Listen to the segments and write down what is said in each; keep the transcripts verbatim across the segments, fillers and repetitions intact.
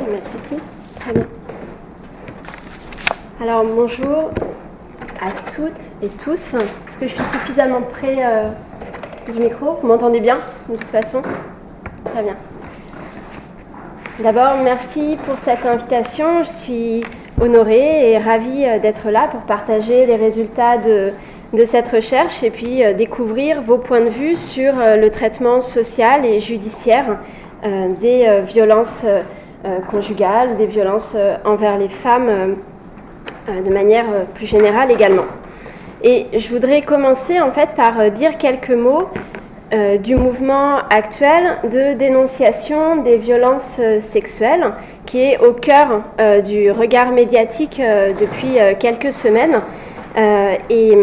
vais mettre ici. Très bien. Alors bonjour à toutes et tous. Est-ce que je suis suffisamment près euh, du micro? Vous m'entendez bien de toute façon? Très bien. D'abord, merci pour cette invitation. Je suis honorée et ravie d'être là pour partager les résultats de, de cette recherche et puis euh, découvrir vos points de vue sur euh, le traitement social et judiciaire euh, des euh, violences euh, conjugales, des violences euh, envers les femmes euh, euh, de manière euh, plus générale également. Et je voudrais commencer en fait par euh, dire quelques mots Euh, du mouvement actuel de dénonciation des violences euh, sexuelles qui est au cœur euh, du regard médiatique euh, depuis euh, quelques semaines euh, et,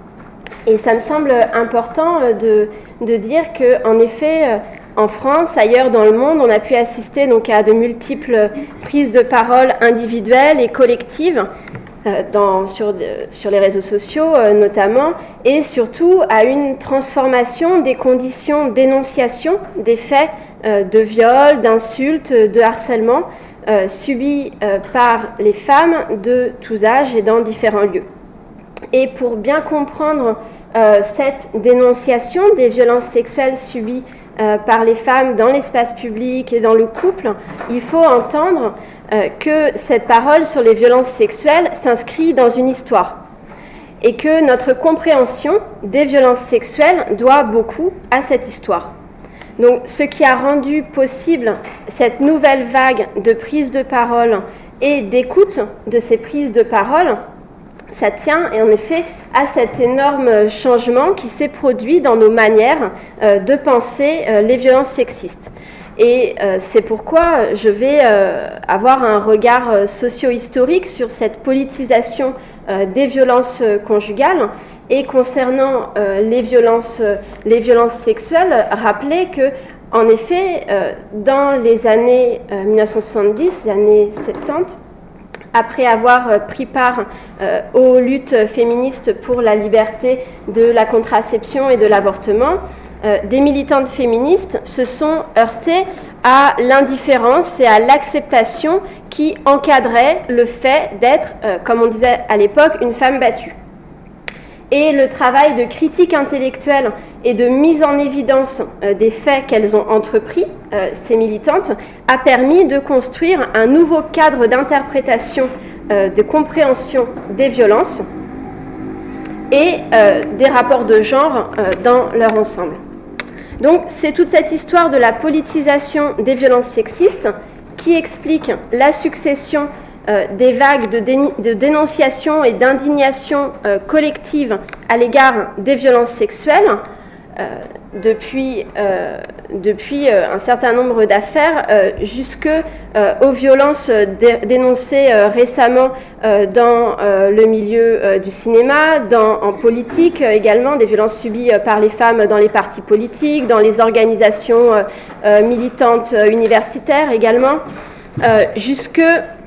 et ça me semble important euh, de, de dire qu'en effet euh, en France, ailleurs dans le monde, on a pu assister donc à de multiples prises de parole individuelles et collectives Dans, sur, sur les réseaux sociaux euh, notamment, et surtout à une transformation des conditions d'énonciation des faits euh, de viol, d'insultes, de harcèlement euh, subis euh, par les femmes de tous âges et dans différents lieux. Et pour bien comprendre euh, cette dénonciation des violences sexuelles subies euh, par les femmes dans l'espace public et dans le couple, il faut entendre Euh, que cette parole sur les violences sexuelles s'inscrit dans une histoire et que notre compréhension des violences sexuelles doit beaucoup à cette histoire. Donc, ce qui a rendu possible cette nouvelle vague de prise de parole et d'écoute de ces prises de parole, ça tient en effet à cet énorme changement qui s'est produit dans nos manières euh, de penser euh, les violences sexistes. Et euh, c'est pourquoi je vais euh, avoir un regard euh, socio-historique sur cette politisation euh, des violences euh, conjugales. Et concernant euh, les, violences, euh, les violences sexuelles, rappeler que, en effet, euh, dans les années euh, mille neuf cent soixante-dix, les années soixante-dix, après avoir euh, pris part euh, aux luttes féministes pour la liberté de la contraception et de l'avortement, Euh, des militantes féministes se sont heurtées à l'indifférence et à l'acceptation qui encadrait le fait d'être, euh, comme on disait à l'époque, une femme battue. Et le travail de critique intellectuelle et de mise en évidence euh, des faits qu'elles ont entrepris, euh, ces militantes, a permis de construire un nouveau cadre d'interprétation, euh, de compréhension des violences et euh, des rapports de genre euh, dans leur ensemble. Donc, c'est toute cette histoire de la politisation des violences sexistes qui explique la succession euh, des vagues de, dé- de dénonciation et d'indignation euh, collective à l'égard des violences sexuelles euh, depuis, euh, depuis euh, un certain nombre d'affaires euh, jusque euh, aux violences dé- dénoncées euh, récemment euh, dans euh, le milieu euh, du cinéma, dans, en politique euh, également, des violences subies euh, par les femmes dans les partis politiques, dans les organisations euh, euh, militantes euh, universitaires également, euh, jusque,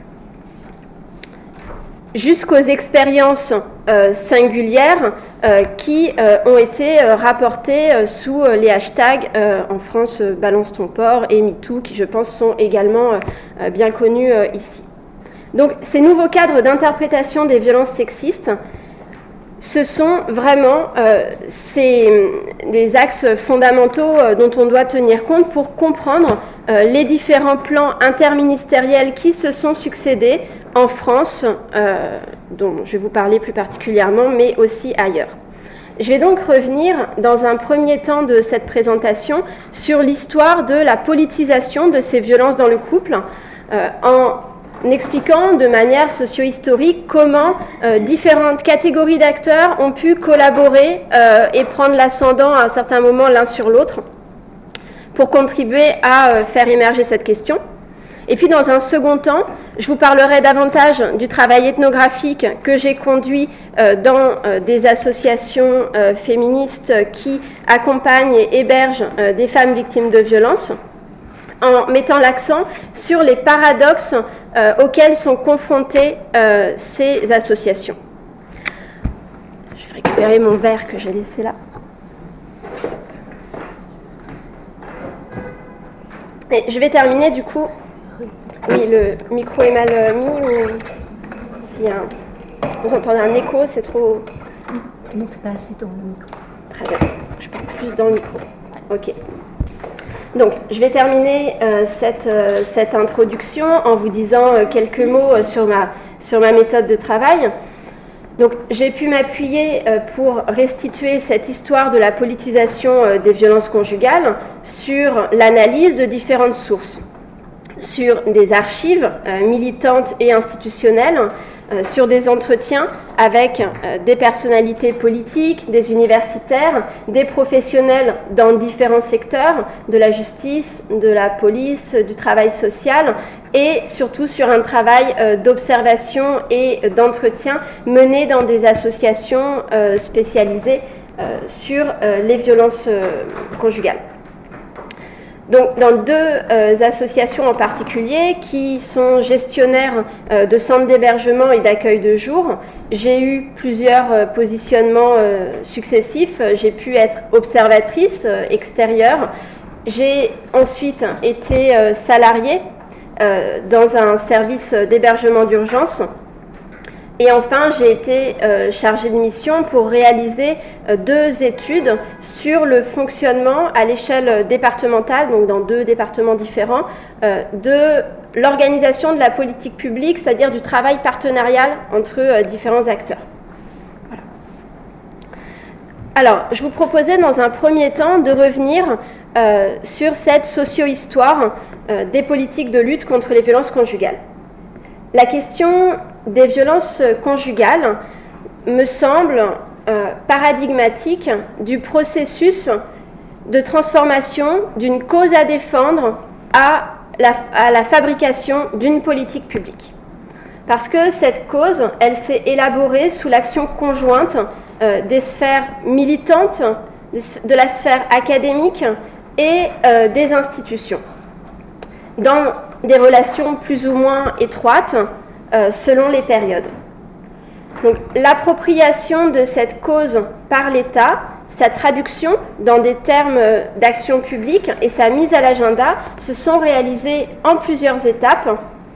jusqu'aux expériences euh, singulières euh, qui euh, ont été euh, rapportées euh, sous euh, les hashtags euh, en France euh, Balance ton porc et MeToo, qui je pense sont également euh, bien connus euh, ici. Donc ces nouveaux cadres d'interprétation des violences sexistes, ce sont vraiment euh, ces, des axes fondamentaux euh, dont on doit tenir compte pour comprendre euh, les différents plans interministériels qui se sont succédés en France, euh, dont je vais vous parler plus particulièrement, mais aussi ailleurs. Je vais donc revenir dans un premier temps de cette présentation sur l'histoire de la politisation de ces violences dans le couple, euh, en expliquant de manière socio-historique comment euh, différentes catégories d'acteurs ont pu collaborer euh, et prendre l'ascendant à un certain moment l'un sur l'autre pour contribuer à euh, faire émerger cette question. Et puis dans un second temps, je vous parlerai davantage du travail ethnographique que j'ai conduit euh, dans euh, des associations euh, féministes qui accompagnent et hébergent euh, des femmes victimes de violences, en mettant l'accent sur les paradoxes euh, auxquels sont confrontées euh, ces associations. Je vais récupérer mon verre que j'ai laissé là. Et je vais terminer du coup Oui, le micro est mal mis ou s'il y a un... Vous entendez un écho, c'est trop... Non, c'est pas assez dans le micro. Très bien, je parle plus dans le micro. Ok. Donc, je vais terminer euh, cette, euh, cette introduction en vous disant euh, quelques mots euh, sur, ma, sur ma méthode de travail. Donc, j'ai pu m'appuyer euh, pour restituer cette histoire de la politisation euh, des violences conjugales sur l'analyse de différentes sources, sur des archives euh, militantes et institutionnelles, euh, sur des entretiens avec euh, des personnalités politiques, des universitaires, des professionnels dans différents secteurs, de la justice, de la police, du travail social, et surtout sur un travail euh, d'observation et d'entretien mené dans des associations euh, spécialisées euh, sur euh, les violences euh, conjugales. Donc, dans deux euh, associations en particulier qui sont gestionnaires euh, de centres d'hébergement et d'accueil de jour, j'ai eu plusieurs euh, positionnements euh, successifs. J'ai pu être observatrice euh, extérieure. J'ai ensuite été euh, salariée euh, dans un service d'hébergement d'urgence. Et enfin, j'ai été euh, chargée de mission pour réaliser euh, deux études sur le fonctionnement à l'échelle départementale, donc dans deux départements différents, euh, de l'organisation de la politique publique, c'est-à-dire du travail partenarial entre euh, différents acteurs. Voilà. Alors, je vous proposais dans un premier temps de revenir euh, sur cette socio-histoire euh, des politiques de lutte contre les violences conjugales. La question des violences conjugales me semble euh, paradigmatique du processus de transformation d'une cause à défendre à la, à la fabrication d'une politique publique. Parce que cette cause, elle s'est élaborée sous l'action conjointe euh, des sphères militantes, de la sphère académique et euh, des institutions, dans des relations plus ou moins étroites euh, selon les périodes. Donc, l'appropriation de cette cause par l'État, sa traduction dans des termes d'action publique et sa mise à l'agenda se sont réalisées en plusieurs étapes.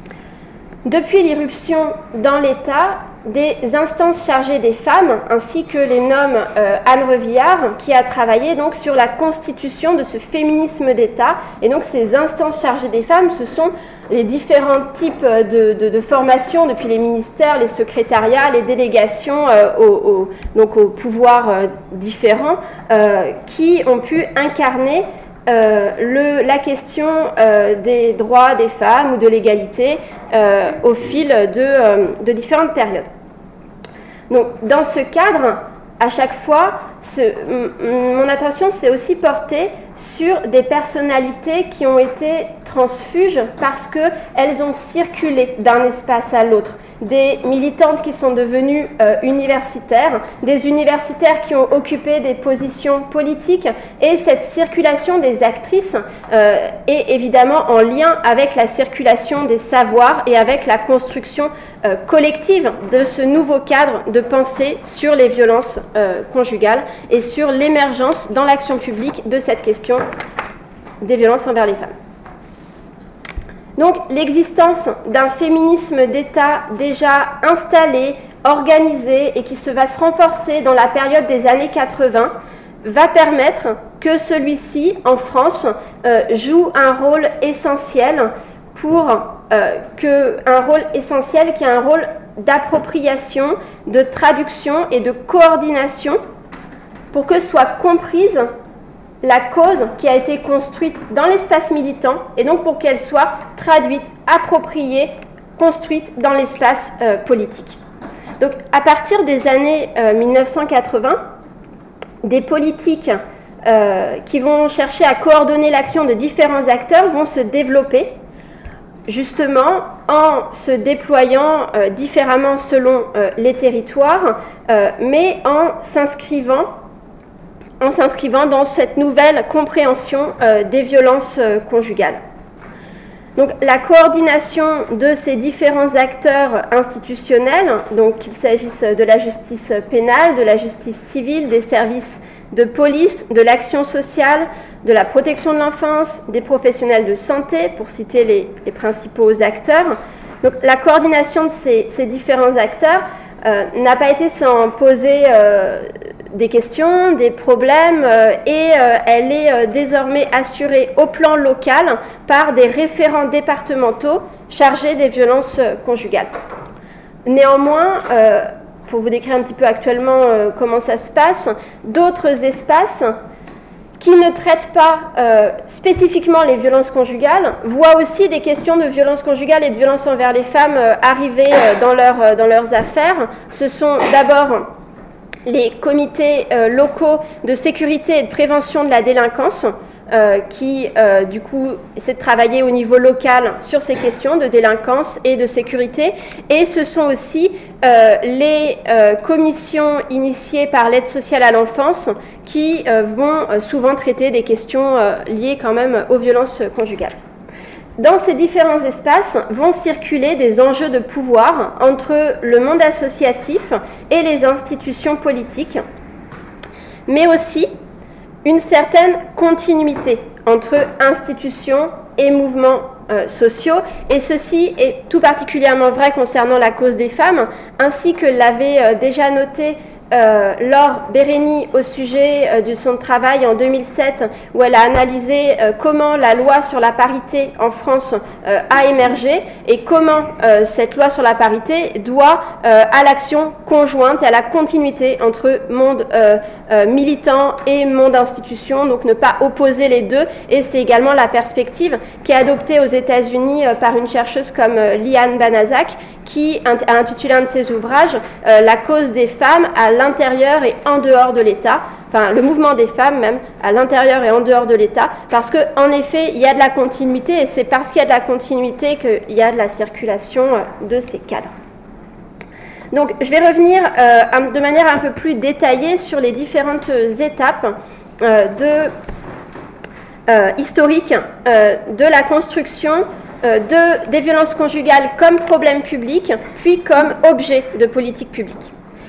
Depuis l'irruption dans l'État, des instances chargées des femmes, ainsi que les nomme euh, Anne Revillard, qui a travaillé donc sur la constitution de ce féminisme d'État. Et donc ces instances chargées des femmes, ce sont les différents types de, de, de formations, depuis les ministères, les secrétariats, les délégations euh, aux, aux, donc aux pouvoirs euh, différents, euh, qui ont pu incarner Euh, le, la question euh, des droits des femmes ou de l'égalité euh, au fil de, euh, de différentes périodes. Donc, dans ce cadre, à chaque fois, ce, m- mon attention s'est aussi portée sur des personnalités qui ont été transfuges parce qu'elles ont circulé d'un espace à l'autre. Des militantes qui sont devenues euh, universitaires, des universitaires qui ont occupé des positions politiques, et cette circulation des actrices euh, est évidemment en lien avec la circulation des savoirs et avec la construction euh, collective de ce nouveau cadre de pensée sur les violences euh, conjugales et sur l'émergence dans l'action publique de cette question des violences envers les femmes. Donc, l'existence d'un féminisme d'État déjà installé, organisé et qui se va se renforcer dans la période des années quatre-vingts va permettre que celui-ci, en France, euh, joue un rôle essentiel pour euh, que, un rôle essentiel qui a un rôle d'appropriation, de traduction et de coordination pour que soit comprise la cause qui a été construite dans l'espace militant et donc pour qu'elle soit traduite, appropriée, construite dans l'espace euh, politique. Donc à partir des années euh, mille neuf cent quatre-vingts, des politiques euh, qui vont chercher à coordonner l'action de différents acteurs vont se développer justement en se déployant euh, différemment selon euh, les territoires, euh, mais en s'inscrivant en s'inscrivant dans cette nouvelle compréhension euh, des violences euh, conjugales. Donc, la coordination de ces différents acteurs institutionnels, donc qu'il s'agisse de la justice pénale, de la justice civile, des services de police, de l'action sociale, de la protection de l'enfance, des professionnels de santé, pour citer les, les principaux acteurs. Donc, la coordination de ces, ces différents acteurs euh, n'a pas été sans poser euh, des questions, des problèmes, euh, et euh, elle est euh, désormais assurée au plan local par des référents départementaux chargés des violences euh, conjugales. Néanmoins, euh, pour vous décrire un petit peu actuellement euh, comment ça se passe, d'autres espaces qui ne traitent pas euh, spécifiquement les violences conjugales voient aussi des questions de violences conjugales et de violences envers les femmes euh, arriver euh, dans, leur, euh, dans leurs affaires. Ce sont d'abord les comités euh, locaux de sécurité et de prévention de la délinquance euh, qui, euh, du coup, essaient de travailler au niveau local sur ces questions de délinquance et de sécurité. Et ce sont aussi euh, les euh, commissions initiées par l'aide sociale à l'enfance qui euh, vont euh, souvent traiter des questions euh, liées quand même aux violences conjugales. Dans ces différents espaces vont circuler des enjeux de pouvoir entre le monde associatif et les institutions politiques, mais aussi une certaine continuité entre institutions et mouvements euh, sociaux, et ceci est tout particulièrement vrai concernant la cause des femmes, ainsi que l'avait euh, déjà noté Euh, Laure Bérény au sujet euh, de son travail en deux mille sept, où elle a analysé euh, comment la loi sur la parité en France euh, a émergé et comment euh, cette loi sur la parité doit euh, à l'action conjointe et à la continuité entre monde euh, euh, militant et monde institution, donc ne pas opposer les deux. Et c'est également la perspective qui est adoptée aux États-Unis euh, par une chercheuse comme euh, Liane Banaszak, qui a intitulé un de ses ouvrages euh, « La cause des femmes à l'intérieur et en dehors de l'État », enfin le mouvement des femmes même, à l'intérieur et en dehors de l'État, parce qu'en effet, il y a de la continuité, et c'est parce qu'il y a de la continuité qu'il y a de la circulation euh, de ces cadres. Donc je vais revenir euh, de manière un peu plus détaillée sur les différentes étapes euh, de, euh, historiques euh, de la construction De, des violences conjugales comme problème public, puis comme objet de politique publique.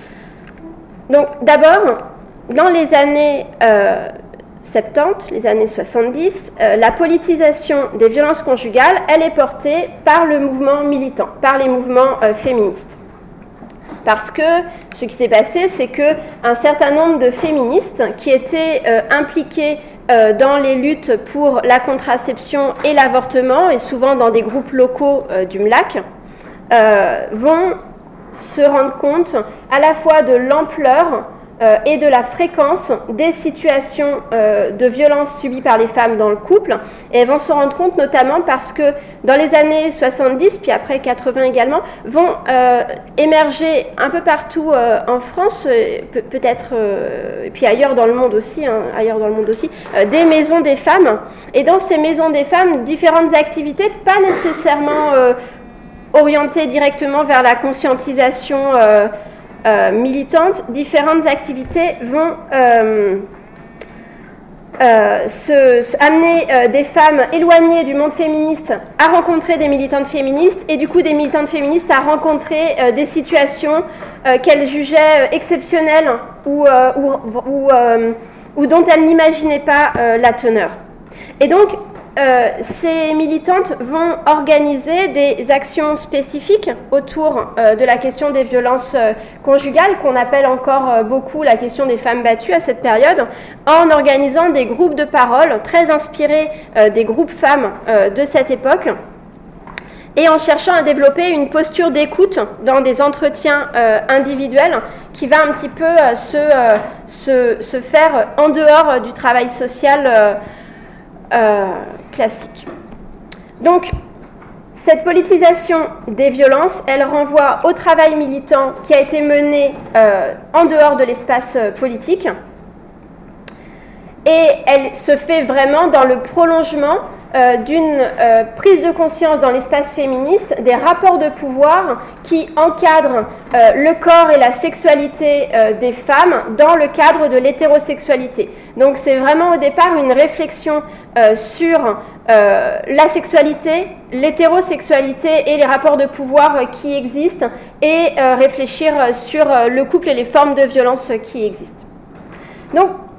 Donc d'abord, dans les années euh, soixante-dix, les années soixante-dix, euh, la politisation des violences conjugales, elle est portée par le mouvement militant, par les mouvements euh, féministes. Parce que ce qui s'est passé, c'est qu'un certain nombre de féministes qui étaient euh, impliqués Euh, dans les luttes pour la contraception et l'avortement, et souvent dans des groupes locaux euh, du M L A C, euh, vont se rendre compte à la fois de l'ampleur euh, et de la fréquence des situations euh, de violence subies par les femmes dans le couple, et elles vont se rendre compte notamment parce que dans les années soixante-dix, puis après quatre-vingts également, vont euh, émerger un peu partout euh, en France, euh, pe- peut-être, euh, et puis ailleurs dans le monde aussi, hein, ailleurs dans le monde aussi, euh, des maisons des femmes. Et dans ces maisons des femmes, différentes activités, pas nécessairement euh, orientées directement vers la conscientisation euh, euh, militante, différentes activités vont euh, Euh, se, se amener euh, des femmes éloignées du monde féministe à rencontrer des militantes féministes, et du coup des militantes féministes à rencontrer euh, des situations euh, qu'elles jugeaient euh, exceptionnelles ou, euh, ou, ou, euh, ou dont elles n'imaginaient pas euh, la teneur. Et donc euh, ces militantes vont organiser des actions spécifiques autour euh, de la question des violences euh, conjugales, qu'on appelle encore euh, beaucoup la question des femmes battues à cette période, en organisant des groupes de parole très inspirés euh, des groupes femmes euh, de cette époque, et en cherchant à développer une posture d'écoute dans des entretiens euh, individuels qui va un petit peu euh, se, euh, se, se faire en dehors euh, du travail social euh, euh, classique. Donc, cette politisation des violences, elle renvoie au travail militant qui a été mené euh, en dehors de l'espace euh, politique, et elle se fait vraiment dans le prolongement euh, d'une euh, prise de conscience dans l'espace féministe des rapports de pouvoir qui encadrent euh, le corps et la sexualité euh, des femmes dans le cadre de l'hétérosexualité. Donc c'est vraiment au départ une réflexion euh, sur euh, la sexualité, l'hétérosexualité et les rapports de pouvoir euh, qui existent, et euh, réfléchir sur euh, le couple et les formes de violence euh, qui existent. Donc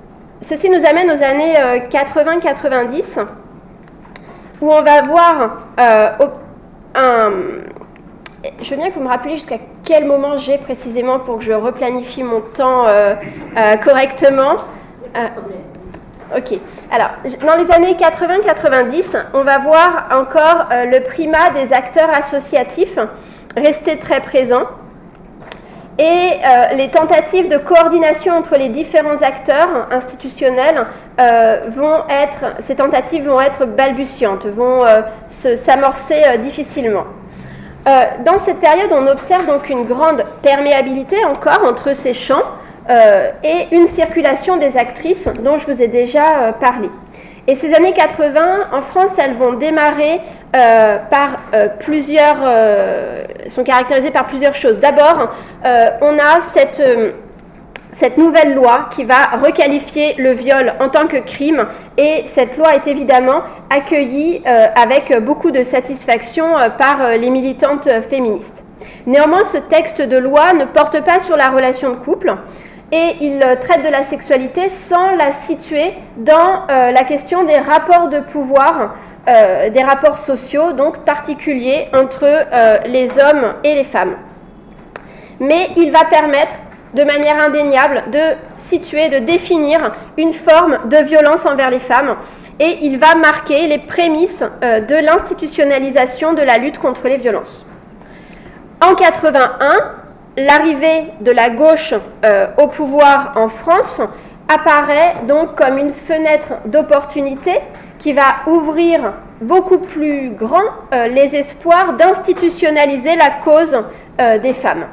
ceci nous amène aux années euh, quatre-vingts quatre-vingt-dix, où on va voir euh, un... Je veux bien que vous me rappeliez jusqu'à quel moment j'ai précisément pour que je replanifie mon temps euh, euh, correctement. Euh, ok. Alors, dans les années quatre-vingts quatre-vingt-dix, on va voir encore euh, le primat des acteurs associatifs rester très présent et euh, les tentatives de coordination entre les différents acteurs institutionnels euh, vont être, ces tentatives vont être balbutiantes, vont euh, se, s'amorcer euh, difficilement. Euh, dans cette période, on observe donc une grande perméabilité encore entre ces champs euh, et une circulation des actrices dont je vous ai déjà euh, parlé. Et ces années quatre-vingts, en France, elles vont démarrer euh, par euh, plusieurs, euh, sont caractérisées par plusieurs choses. D'abord, euh, on a cette, euh, cette nouvelle loi qui va requalifier le viol en tant que crime, et cette loi est évidemment accueillie euh, avec beaucoup de satisfaction euh, par euh, les militantes euh, féministes. Néanmoins, ce texte de loi ne porte pas sur la relation de couple, et il traite de la sexualité sans la situer dans euh, la question des rapports de pouvoir, euh, des rapports sociaux, donc particuliers entre euh, les hommes et les femmes. Mais il va permettre, de manière indéniable, de situer, de définir une forme de violence envers les femmes, et il va marquer les prémices euh, de l'institutionnalisation de la lutte contre les violences. En quatre-vingt-un, l'arrivée de la gauche euh, au pouvoir en France apparaît donc comme une fenêtre d'opportunité qui va ouvrir beaucoup plus grand euh, les espoirs d'institutionnaliser la cause euh, des femmes.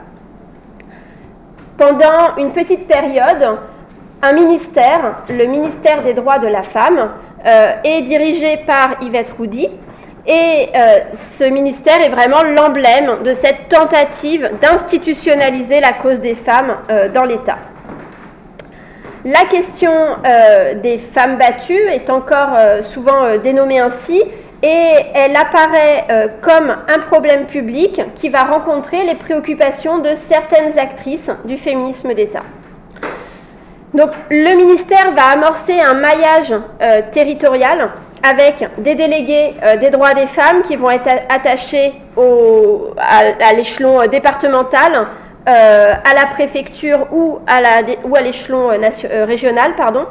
Pendant une petite période, un ministère, le ministère des droits de la femme, euh, est dirigé par Yvette Roudy. Et euh, ce ministère est vraiment l'emblème de cette tentative d'institutionnaliser la cause des femmes euh, dans l'État. La question euh, des femmes battues est encore euh, souvent euh, dénommée ainsi, et elle apparaît euh, comme un problème public qui va rencontrer les préoccupations de certaines actrices du féminisme d'État. Donc le ministère va amorcer un maillage euh, territorial avec des délégués euh, des droits des femmes qui vont être attachés au, à, à l'échelon départemental, euh, à la préfecture ou à, la, ou à l'échelon nation, euh, régional, pardon.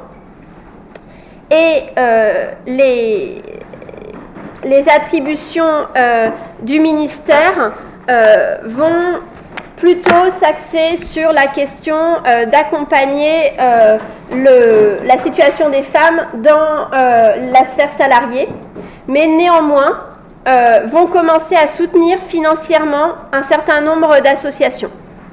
Et euh, les, les attributions euh, du ministère euh, vont plutôt s'axer sur la question euh, d'accompagner euh, le, la situation des femmes dans euh, la sphère salariée, mais néanmoins euh, vont commencer à soutenir financièrement un certain nombre d'associations.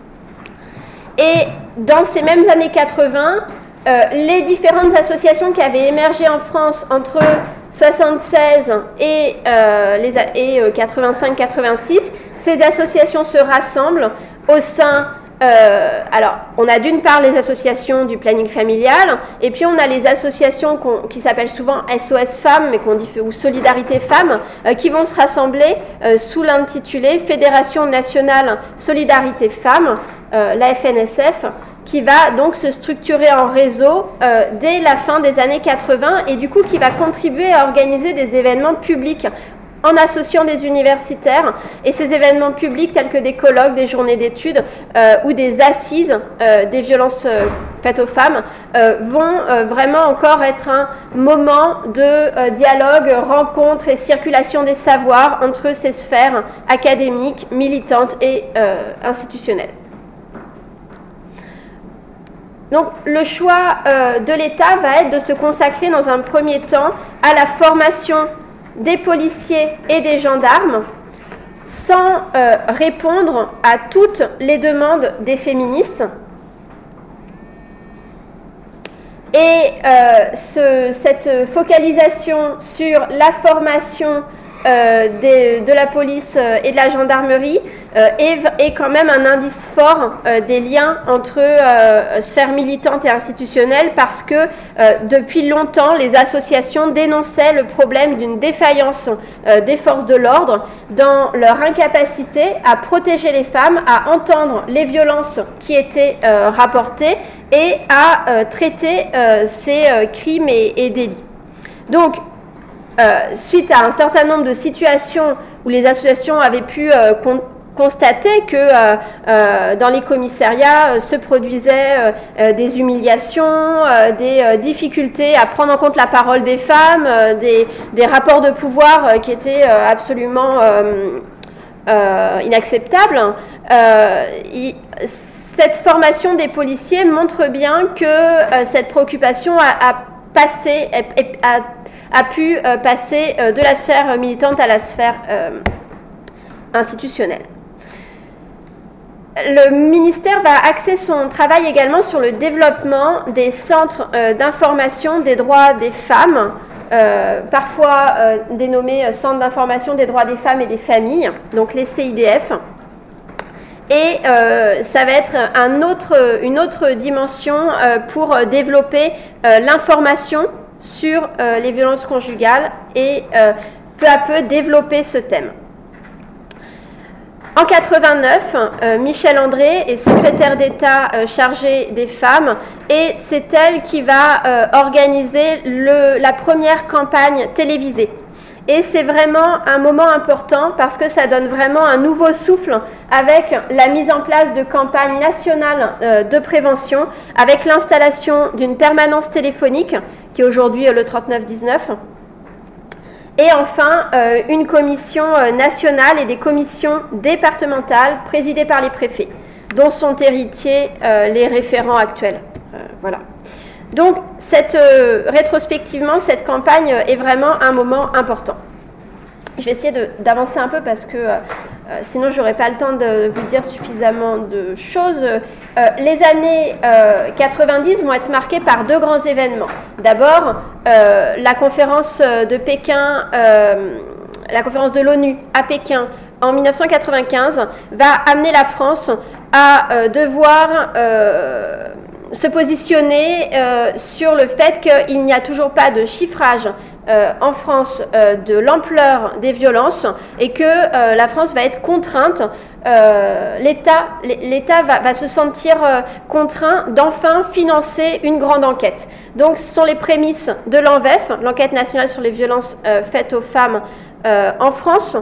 Et dans ces mêmes années quatre-vingts, euh, les différentes associations qui avaient émergé en France entre soixante-seize et, euh, les, et euh, quatre-vingt-cinq quatre-vingt-six, ces associations se rassemblent au sein, euh, alors on a d'une part les associations du planning familial, et puis on a les associations qu'on, qui s'appellent souvent S O S Femmes, mais qu'on dit, ou Solidarité Femmes, euh, qui vont se rassembler euh, sous l'intitulé Fédération Nationale Solidarité Femmes, euh, la F N S F, qui va donc se structurer en réseau euh, dès la fin des années quatre-vingts, et du coup qui va contribuer à organiser des événements publics en associant des universitaires, et ces événements publics tels que des colloques, des journées d'études euh, ou des assises euh, des violences euh, faites aux femmes euh, vont euh, vraiment encore être un moment de euh, dialogue, rencontre et circulation des savoirs entre ces sphères académiques, militantes et euh, institutionnelles. Donc le choix euh, de l'État va être de se consacrer dans un premier temps à la formation des policiers et des gendarmes, sans euh, répondre à toutes les demandes des féministes. Et euh, ce, cette focalisation sur la formation euh, des, de la police et de la gendarmerie euh, est, est quand même un indice fort euh, des liens entre euh, sphère militante et institutionnelle, parce que euh, depuis longtemps, les associations dénonçaient le problème d'une défaillance euh, des forces de l'ordre dans leur incapacité à protéger les femmes, à entendre les violences qui étaient euh, rapportées et à euh, traiter euh, ces euh, crimes et, et délits. Donc, euh, suite à un certain nombre de situations où les associations avaient pu euh, con- constater que euh, euh, dans les commissariats euh, se produisaient euh, euh, des humiliations, euh, des euh, difficultés à prendre en compte la parole des femmes, euh, des, des rapports de pouvoir euh, qui étaient euh, absolument euh, euh, inacceptables, euh, il, cette formation des policiers montre bien que euh, cette préoccupation a, a passé, a, a pu euh, passer euh, de la sphère militante à la sphère euh, institutionnelle. Le ministère va axer son travail également sur le développement des centres euh, d'information des droits des femmes, euh, parfois euh, dénommés Centres d'information des droits des femmes et des familles, donc les C I D F. Et euh, ça va être un autre, une autre dimension euh, pour développer euh, l'information sur euh, les violences conjugales et euh, peu à peu développer ce thème. En quatre-vingt-neuf, euh, Michèle André est secrétaire d'État euh, chargée des femmes, et c'est elle qui va euh, organiser le, la première campagne télévisée. Et c'est vraiment un moment important parce que ça donne vraiment un nouveau souffle avec la mise en place de campagnes nationales euh, de prévention, avec l'installation d'une permanence téléphonique qui est aujourd'hui euh, le trente-neuf dix-neuf. Et enfin, euh, une commission euh, nationale et des commissions départementales présidées par les préfets, dont sont héritiers euh, les référents actuels. Euh, voilà. Donc, cette, euh, rétrospectivement, cette campagne est vraiment un moment important. Je vais essayer de, d'avancer un peu parce que euh, sinon, je n'aurai pas le temps de vous dire suffisamment de choses. Euh, les années euh, quatre-vingt-dix vont être marquées par deux grands événements. D'abord, euh, la conférence de Pékin, euh, la conférence de l'ONU à Pékin en mille neuf cent quatre-vingt-quinze va amener la France à euh, devoir euh, se positionner euh, sur le fait qu'il n'y a toujours pas de chiffrage euh, en France euh, de l'ampleur des violences et que euh, la France va être contrainte, euh, l'État, l'État va, va se sentir euh, contraint d'enfin financer une grande enquête. Donc ce sont les prémices de l'A N V E F, l'enquête nationale sur les violences euh, faites aux femmes euh, en France,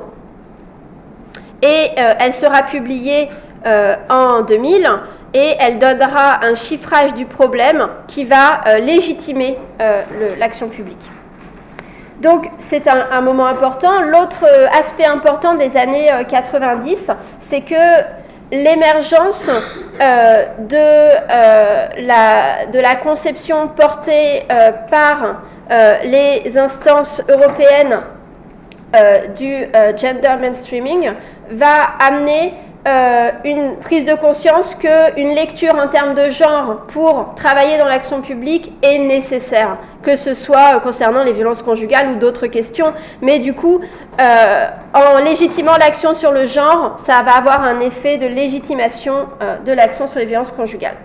et euh, elle sera publiée euh, en deux mille. Et elle donnera un chiffrage du problème qui va euh, légitimer euh, le, l'action publique. Donc, c'est un, un moment important. L'autre euh, aspect important des années euh, quatre-vingt-dix, c'est que l'émergence euh, de, euh, la, de la conception portée euh, par euh, les instances européennes euh, du euh, gender mainstreaming va amener Euh, une prise de conscience qu'une lecture en termes de genre pour travailler dans l'action publique est nécessaire, que ce soit concernant les violences conjugales ou d'autres questions. Mais du coup, euh, en légitimant l'action sur le genre, ça va avoir un effet de légitimation euh, de l'action sur les violences conjugales.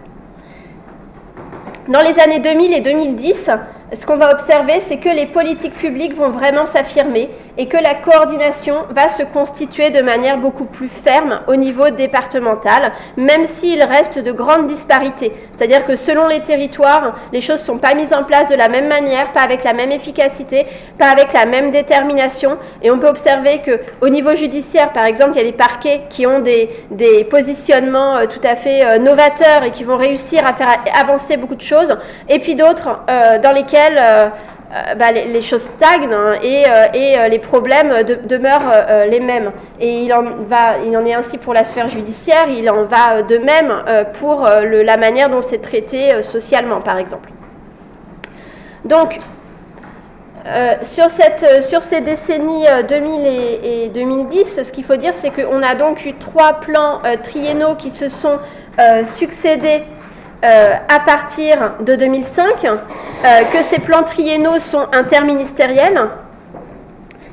Dans les années deux mille et deux mille dix, ce qu'on va observer, c'est que les politiques publiques vont vraiment s'affirmer et que la coordination va se constituer de manière beaucoup plus ferme au niveau départemental, même s'il reste de grandes disparités. C'est-à-dire que selon les territoires, les choses ne sont pas mises en place de la même manière, pas avec la même efficacité, pas avec la même détermination. Et on peut observer qu'au niveau judiciaire, par exemple, il y a des parquets qui ont des, des positionnements tout à fait euh, novateurs et qui vont réussir à faire avancer beaucoup de choses, et puis d'autres euh, dans lesquels euh, euh, bah, les, les choses stagnent, hein, et, euh, et euh, les problèmes de, demeurent euh, les mêmes. Et il en, va, il en est ainsi pour la sphère judiciaire, il en va de même euh, pour euh, le, la manière dont c'est traité euh, socialement, par exemple. Donc, euh, sur, cette, euh, sur ces décennies euh, deux mille et, et deux mille dix, ce qu'il faut dire, c'est qu'on a donc eu trois plans euh, triennaux qui se sont euh, succédés Euh, à partir de deux mille cinq, euh, que ces plans triennaux sont interministériels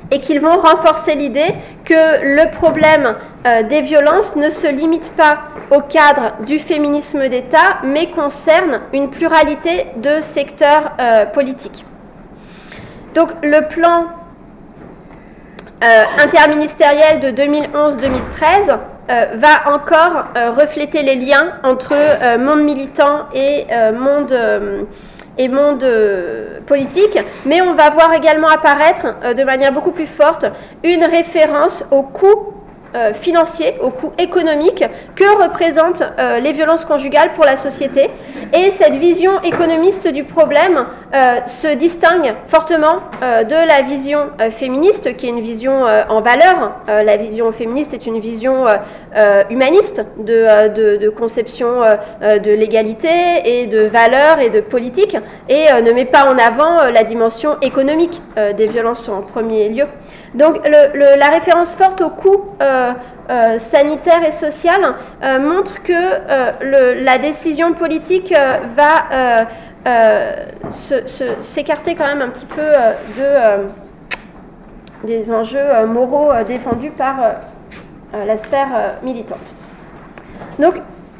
et qu'ils vont renforcer l'idée que le problème euh, des violences ne se limite pas au cadre du féminisme d'État, mais concerne une pluralité de secteurs euh, politiques. Donc le plan euh, interministériel de deux mille onze deux mille treize euh, va encore euh, refléter les liens entre euh, monde militant et euh, monde... Euh, et monde euh, politique, mais on va voir également apparaître euh, de manière beaucoup plus forte une référence au coût euh, financier, au coût économique que représentent euh, les violences conjugales pour la société. Et cette vision économiste du problème euh, se distingue fortement euh, de la vision euh, féministe, qui est une vision euh, en valeur. Euh, la vision féministe est une vision euh, euh, humaniste de, euh, de, de conception euh, de l'égalité et de valeur et de politique, et euh, ne met pas en avant euh, la dimension économique euh, des violences en premier lieu. Donc le, le, la référence forte au coût euh, euh, sanitaire et social euh, montre que euh, le, la décision politique euh, va euh, euh, se, se, s'écarter quand même un petit peu euh, de, euh, des enjeux euh, moraux euh, défendus par euh, la sphère euh, militante. Donc,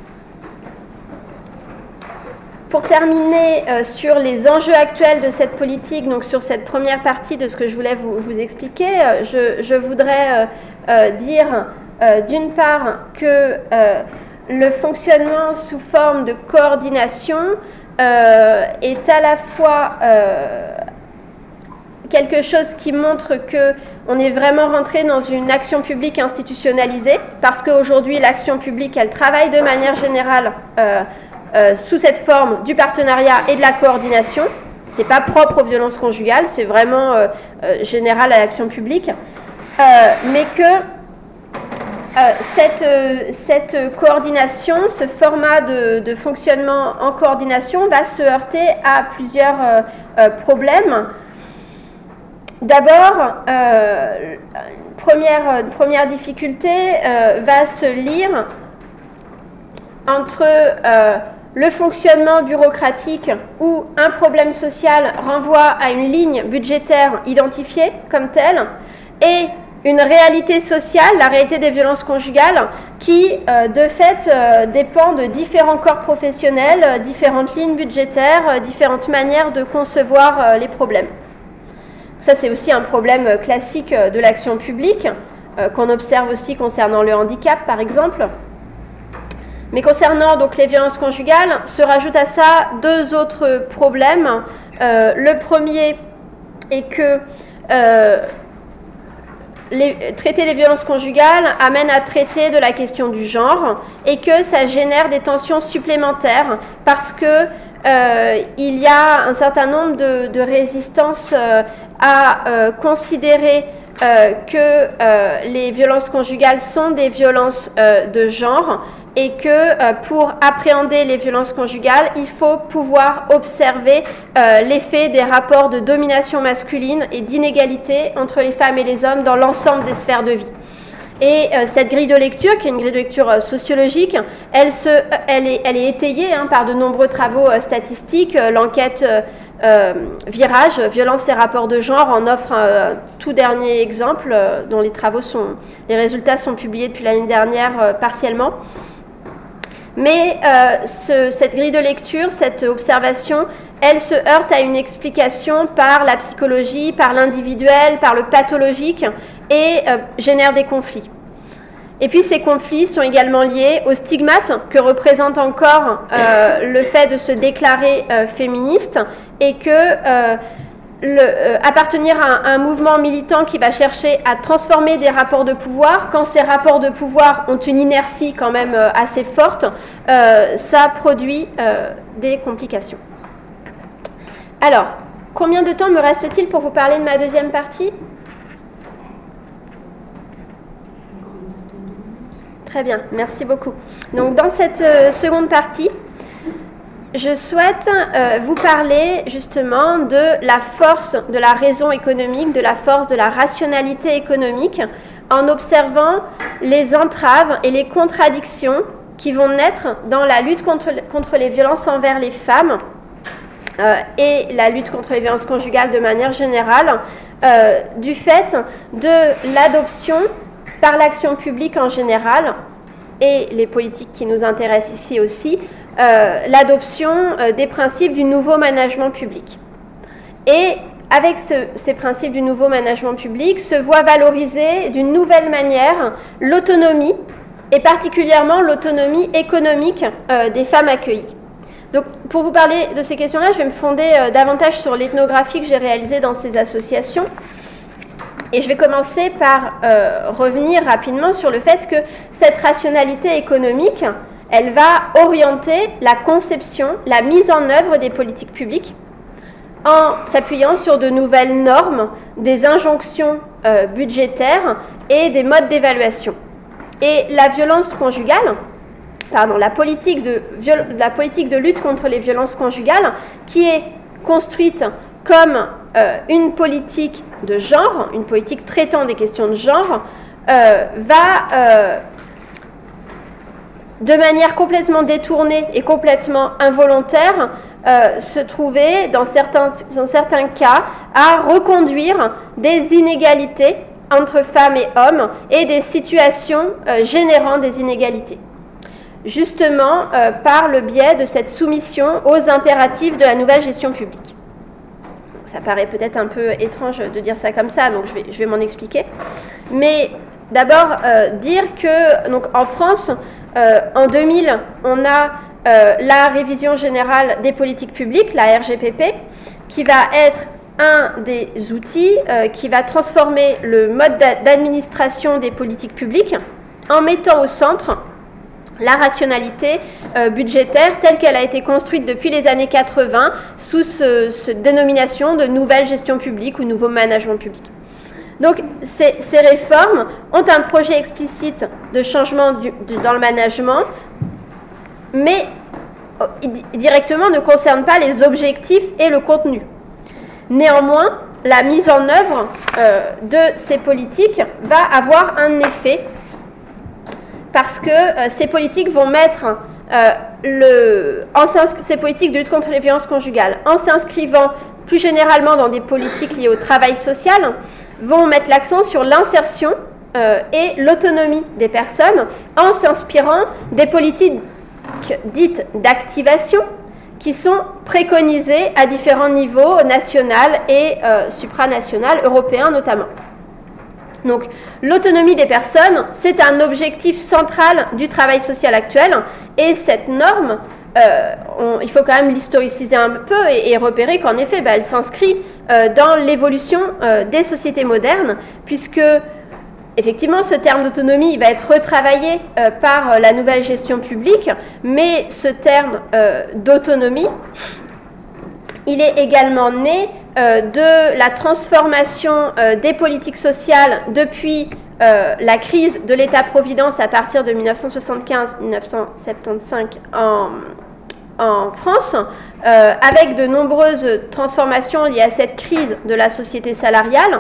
pour terminer euh, sur les enjeux actuels de cette politique, donc sur cette première partie de ce que je voulais vous, vous expliquer, euh, je, je voudrais euh, euh, dire euh, d'une part que euh, le fonctionnement sous forme de coordination euh, est à la fois euh, quelque chose qui montre que on est vraiment rentré dans une action publique institutionnalisée, parce qu'aujourd'hui l'action publique, elle travaille de manière générale euh, Euh, sous cette forme du partenariat et de la coordination. Ce n'est pas propre aux violences conjugales, c'est vraiment euh, euh, général à l'action publique, euh, mais que euh, cette, euh, cette coordination, ce format de, de fonctionnement en coordination va se heurter à plusieurs euh, euh, problèmes. D'abord, euh, une, première, une première difficulté euh, va se lire entre euh, le fonctionnement bureaucratique où un problème social renvoie à une ligne budgétaire identifiée comme telle et une réalité sociale, la réalité des violences conjugales, qui euh, de fait euh, dépend de différents corps professionnels, euh, différentes lignes budgétaires, euh, différentes manières de concevoir euh, les problèmes. Ça, c'est aussi un problème classique de l'action publique euh, qu'on observe aussi concernant le handicap, par exemple. Mais concernant donc les violences conjugales, se rajoutent à ça deux autres problèmes. Euh, le premier est que euh, les, traiter des violences conjugales amène à traiter de la question du genre et que ça génère des tensions supplémentaires parce que euh, il y a un certain nombre de, de résistances euh, à euh, considérer euh, que euh, les violences conjugales sont des violences euh, de genre, et que euh, pour appréhender les violences conjugales, il faut pouvoir observer euh, l'effet des rapports de domination masculine et d'inégalité entre les femmes et les hommes dans l'ensemble des sphères de vie. Et euh, cette grille de lecture, qui est une grille de lecture euh, sociologique, elle, se, euh, elle, est, elle est étayée hein, par de nombreux travaux euh, statistiques. Euh, l'enquête euh, euh, Virage, violence et rapports de genre, en offre un euh, tout dernier exemple, euh, dont les travaux sont, les résultats sont publiés depuis l'année dernière euh, partiellement. Mais euh, ce, cette grille de lecture, cette observation, elle se heurte à une explication par la psychologie, par l'individuel, par le pathologique et euh, génère des conflits. Et puis ces conflits sont également liés aux stigmates que représente encore euh, le fait de se déclarer euh, féministe et que euh, le, euh, appartenir à un, un mouvement militant qui va chercher à transformer des rapports de pouvoir, quand ces rapports de pouvoir ont une inertie quand même euh, assez forte, euh, ça produit euh, des complications. Alors, combien de temps me reste-t-il pour vous parler de ma deuxième partie ? Très bien, merci beaucoup. Donc, dans cette euh, seconde partie, je souhaite euh, vous parler justement de la force de la raison économique, de la force de la rationalité économique, en observant les entraves et les contradictions qui vont naître dans la lutte contre, contre les violences envers les femmes euh, et la lutte contre les violences conjugales de manière générale, euh, du fait de l'adoption par l'action publique en général, et les politiques qui nous intéressent ici aussi, euh, l'adoption euh, des principes du nouveau management public. Et avec ce, ces principes du nouveau management public, se voit valoriser d'une nouvelle manière l'autonomie, et particulièrement l'autonomie économique euh, des femmes accueillies. Donc, pour vous parler de ces questions-là, je vais me fonder euh, davantage sur l'ethnographie que j'ai réalisée dans ces associations. Et je vais commencer par euh, revenir rapidement sur le fait que cette rationalité économique, elle va orienter la conception, la mise en œuvre des politiques publiques en s'appuyant sur de nouvelles normes, des injonctions euh, budgétaires et des modes d'évaluation. Et la violence conjugale, pardon, la politique de, la politique de lutte contre les violences conjugales, qui est construite comme euh, une politique de genre, une politique traitant des questions de genre, euh, va euh, de manière complètement détournée et complètement involontaire euh, se trouver dans certains, dans certains cas à reconduire des inégalités entre femmes et hommes et des situations euh, générant des inégalités. Justement euh, par le biais de cette soumission aux impératifs de la nouvelle gestion publique. Ça paraît peut-être un peu étrange de dire ça comme ça, donc je vais, je vais m'en expliquer. Mais d'abord, euh, dire que donc, en France, euh, en deux mille, on a euh, la révision générale des politiques publiques, la R G P P, qui va être un des outils euh, qui va transformer le mode d'administration des politiques publiques en mettant au centre la rationalité euh, budgétaire telle qu'elle a été construite depuis les années quatre-vingts sous ce, ce dénomination de nouvelle gestion publique ou nouveau management public. Donc ces, ces réformes ont un projet explicite de changement du, du, dans le management, mais euh, directement ne concernent pas les objectifs et le contenu. Néanmoins, la mise en œuvre euh, de ces politiques va avoir un effet parce que euh, ces politiques vont mettre euh, le, en ces politiques de lutte contre les violences conjugales, en s'inscrivant plus généralement dans des politiques liées au travail social, vont mettre l'accent sur l'insertion euh, et l'autonomie des personnes en s'inspirant des politiques dites d'activation qui sont préconisées à différents niveaux, national et euh, supranational, européen notamment. Donc, l'autonomie des personnes, c'est un objectif central du travail social actuel et cette norme, euh, on, il faut quand même l'historiciser un peu et, et repérer qu'en effet, bah, elle s'inscrit euh, dans l'évolution euh, des sociétés modernes puisque, effectivement, ce terme d'autonomie va être retravaillé euh, par euh, la nouvelle gestion publique, mais ce terme euh, d'autonomie, il est également né euh, de la transformation euh, des politiques sociales depuis euh, la crise de l'État-providence à partir de dix-neuf cent soixante-quinze à dix-neuf cent soixante-quinze en, en France, euh, avec de nombreuses transformations liées à cette crise de la société salariale.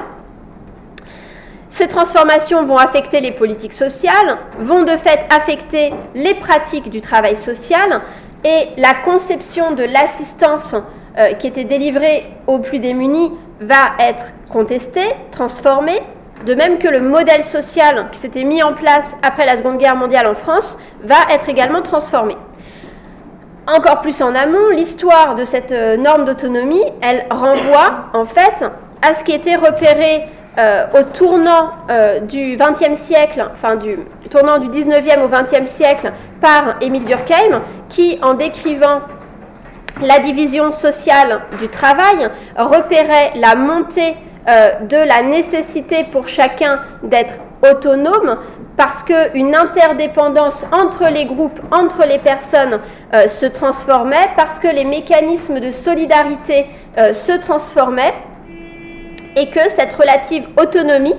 Ces transformations vont affecter les politiques sociales, vont de fait affecter les pratiques du travail social et la conception de l'assistance euh, qui était délivrée aux plus démunis va être contestée, transformée, de même que le modèle social qui s'était mis en place après la Seconde Guerre mondiale en France va être également transformé. Encore plus en amont, l'histoire de cette euh, norme d'autonomie, elle renvoie en fait à ce qui était repéré Euh, au tournant euh, du vingtième siècle, enfin du tournant du dix-neuvième au vingtième siècle par Émile Durkheim, qui, en décrivant la division sociale du travail, repérait la montée euh, de la nécessité pour chacun d'être autonome, parce qu'une interdépendance entre les groupes, entre les personnes euh, se transformait, parce que les mécanismes de solidarité euh, se transformaient, et que cette relative autonomie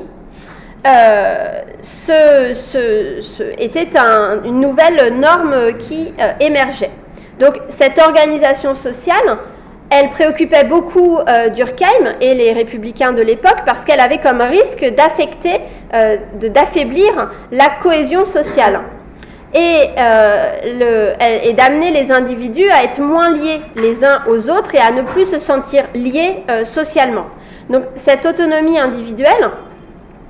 euh, ce, ce, ce, était un, une nouvelle norme qui euh, émergeait. Donc cette organisation sociale, elle préoccupait beaucoup euh, Durkheim et les républicains de l'époque parce qu'elle avait comme risque d'affecter, euh, de, d'affaiblir la cohésion sociale et, euh, le, et d'amener les individus à être moins liés les uns aux autres et à ne plus se sentir liés euh, socialement. Donc cette autonomie individuelle,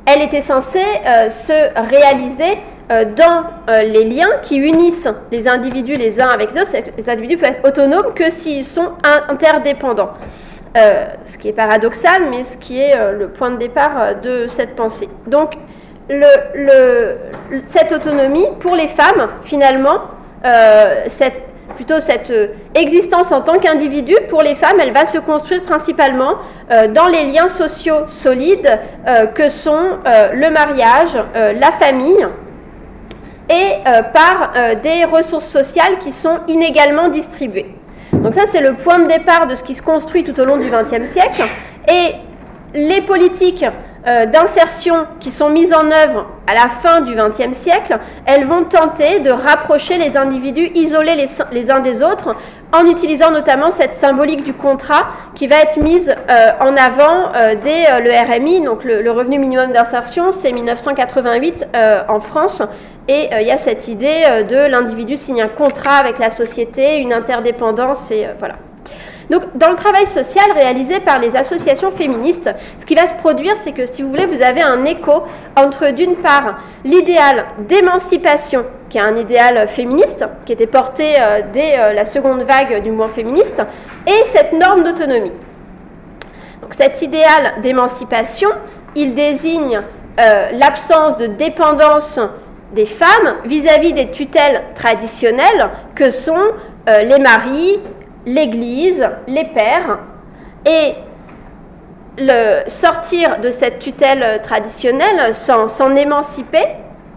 elle était censée euh, se réaliser euh, dans euh, les liens qui unissent les individus les uns avec les autres. Les individus peuvent être autonomes que s'ils sont interdépendants. Euh, ce qui est paradoxal, mais ce qui est euh, le point de départ euh, de cette pensée. Donc, le, le, cette autonomie, pour les femmes, finalement, euh, cette, plutôt cette euh, existence en tant qu'individu, pour les femmes, elle va se construire principalement euh, dans les liens sociaux solides euh, que sont euh, le mariage, euh, la famille, et euh, par euh, des ressources sociales qui sont inégalement distribuées. Donc ça, c'est le point de départ de ce qui se construit tout au long du vingtième siècle. Et les politiques euh, d'insertion qui sont mises en œuvre à la fin du vingtième siècle, elles vont tenter de rapprocher les individus isolés les, les uns des autres, en utilisant notamment cette symbolique du contrat qui va être mise euh, en avant euh, dès euh, le R M I, donc le, le revenu minimum d'insertion, c'est mille neuf cent quatre-vingt-huit euh, en France. Et il euh, y a cette idée euh, de l'individu signe un contrat avec la société, une interdépendance, et euh, voilà. Donc, dans le travail social réalisé par les associations féministes, ce qui va se produire, c'est que, si vous voulez, vous avez un écho entre, d'une part, l'idéal d'émancipation, qui est un idéal féministe, qui était porté euh, dès euh, la seconde vague du mouvement féministe, et cette norme d'autonomie. Donc, cet idéal d'émancipation, il désigne euh, l'absence de dépendance des femmes vis-à-vis des tutelles traditionnelles que sont euh, les maris, l'Église, les pères, et le sortir de cette tutelle traditionnelle, s'en, s'en émanciper,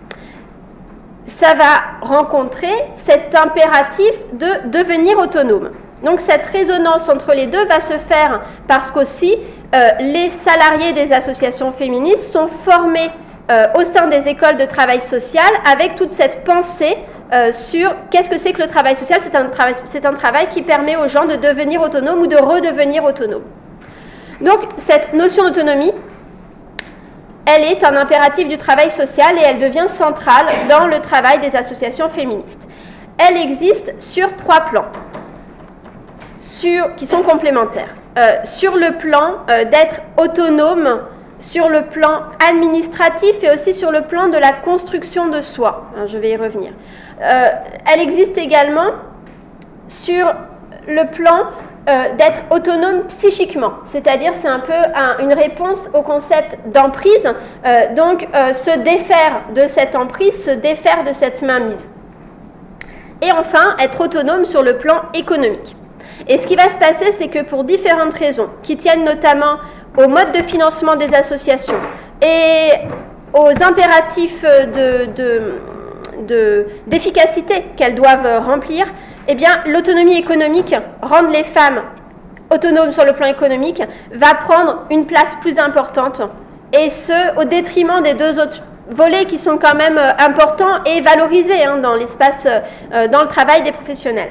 ça va rencontrer cet impératif de devenir autonome. Donc cette résonance entre les deux va se faire parce qu'aussi euh, les salariés des associations féministes sont formés Euh, au sein des écoles de travail social, avec toute cette pensée euh, sur qu'est-ce que c'est que le travail social. C'est un travail, c'est un travail qui permet aux gens de devenir autonomes ou de redevenir autonomes. Donc, cette notion d'autonomie, elle est un impératif du travail social et elle devient centrale dans le travail des associations féministes. Elle existe sur trois plans sur, qui sont complémentaires. Euh, sur le plan euh, d'être autonome, sur le plan administratif et aussi sur le plan de la construction de soi. Je vais y revenir. Euh, elle existe également sur le plan euh, d'être autonome psychiquement, c'est-à-dire c'est un peu un, une réponse au concept d'emprise, euh, donc euh, se défaire de cette emprise, se défaire de cette mainmise. Et enfin, être autonome sur le plan économique. Et ce qui va se passer, c'est que pour différentes raisons, qui tiennent notamment au mode de financement des associations et aux impératifs de, de, de, d'efficacité qu'elles doivent remplir, eh bien, l'autonomie économique, rendre les femmes autonomes sur le plan économique, va prendre une place plus importante, et ce, au détriment des deux autres volets qui sont quand même importants et valorisés hein, dans l'espace, euh, dans le travail des professionnels.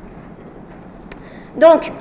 Donc,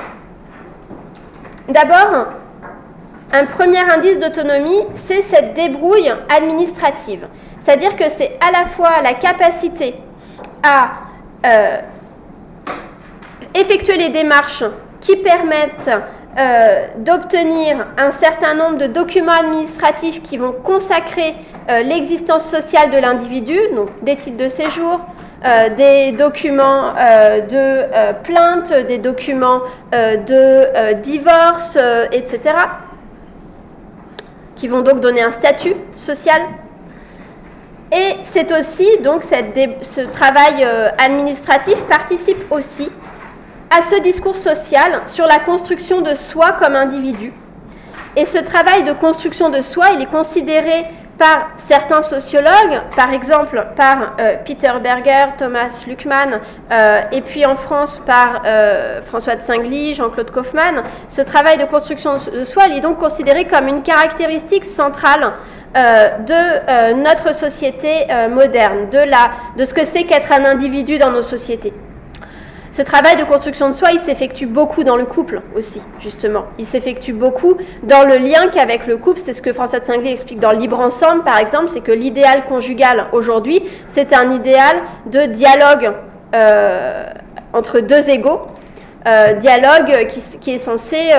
d'abord, un premier indice d'autonomie, c'est cette débrouille administrative. C'est-à-dire que c'est à la fois la capacité à euh, effectuer les démarches qui permettent euh, d'obtenir un certain nombre de documents administratifs qui vont consacrer euh, l'existence sociale de l'individu, donc des titres de séjour, Euh, des documents euh, de euh, plainte, des documents euh, de euh, divorce, euh, et cetera, qui vont donc donner un statut social. Et c'est aussi, donc, cette dé- ce travail euh, administratif participe aussi à ce discours social sur la construction de soi comme individu. Et ce travail de construction de soi, il est considéré par certains sociologues, par exemple par euh, Peter Berger, Thomas Luckmann, euh, et puis en France par euh, François de Singly, Jean-Claude Kaufmann. Ce travail de construction de soi, il est donc considéré comme une caractéristique centrale euh, de euh, notre société euh, moderne, de, la, de ce que c'est qu'être un individu dans nos sociétés. Ce travail de construction de soi, il s'effectue beaucoup dans le couple aussi, justement. Il s'effectue beaucoup dans le lien qu'avec le couple. C'est ce que François de Singly explique dans le Libre Ensemble, par exemple, c'est que l'idéal conjugal aujourd'hui, c'est un idéal de dialogue euh, entre deux égaux, euh, dialogue qui, qui est censé, euh,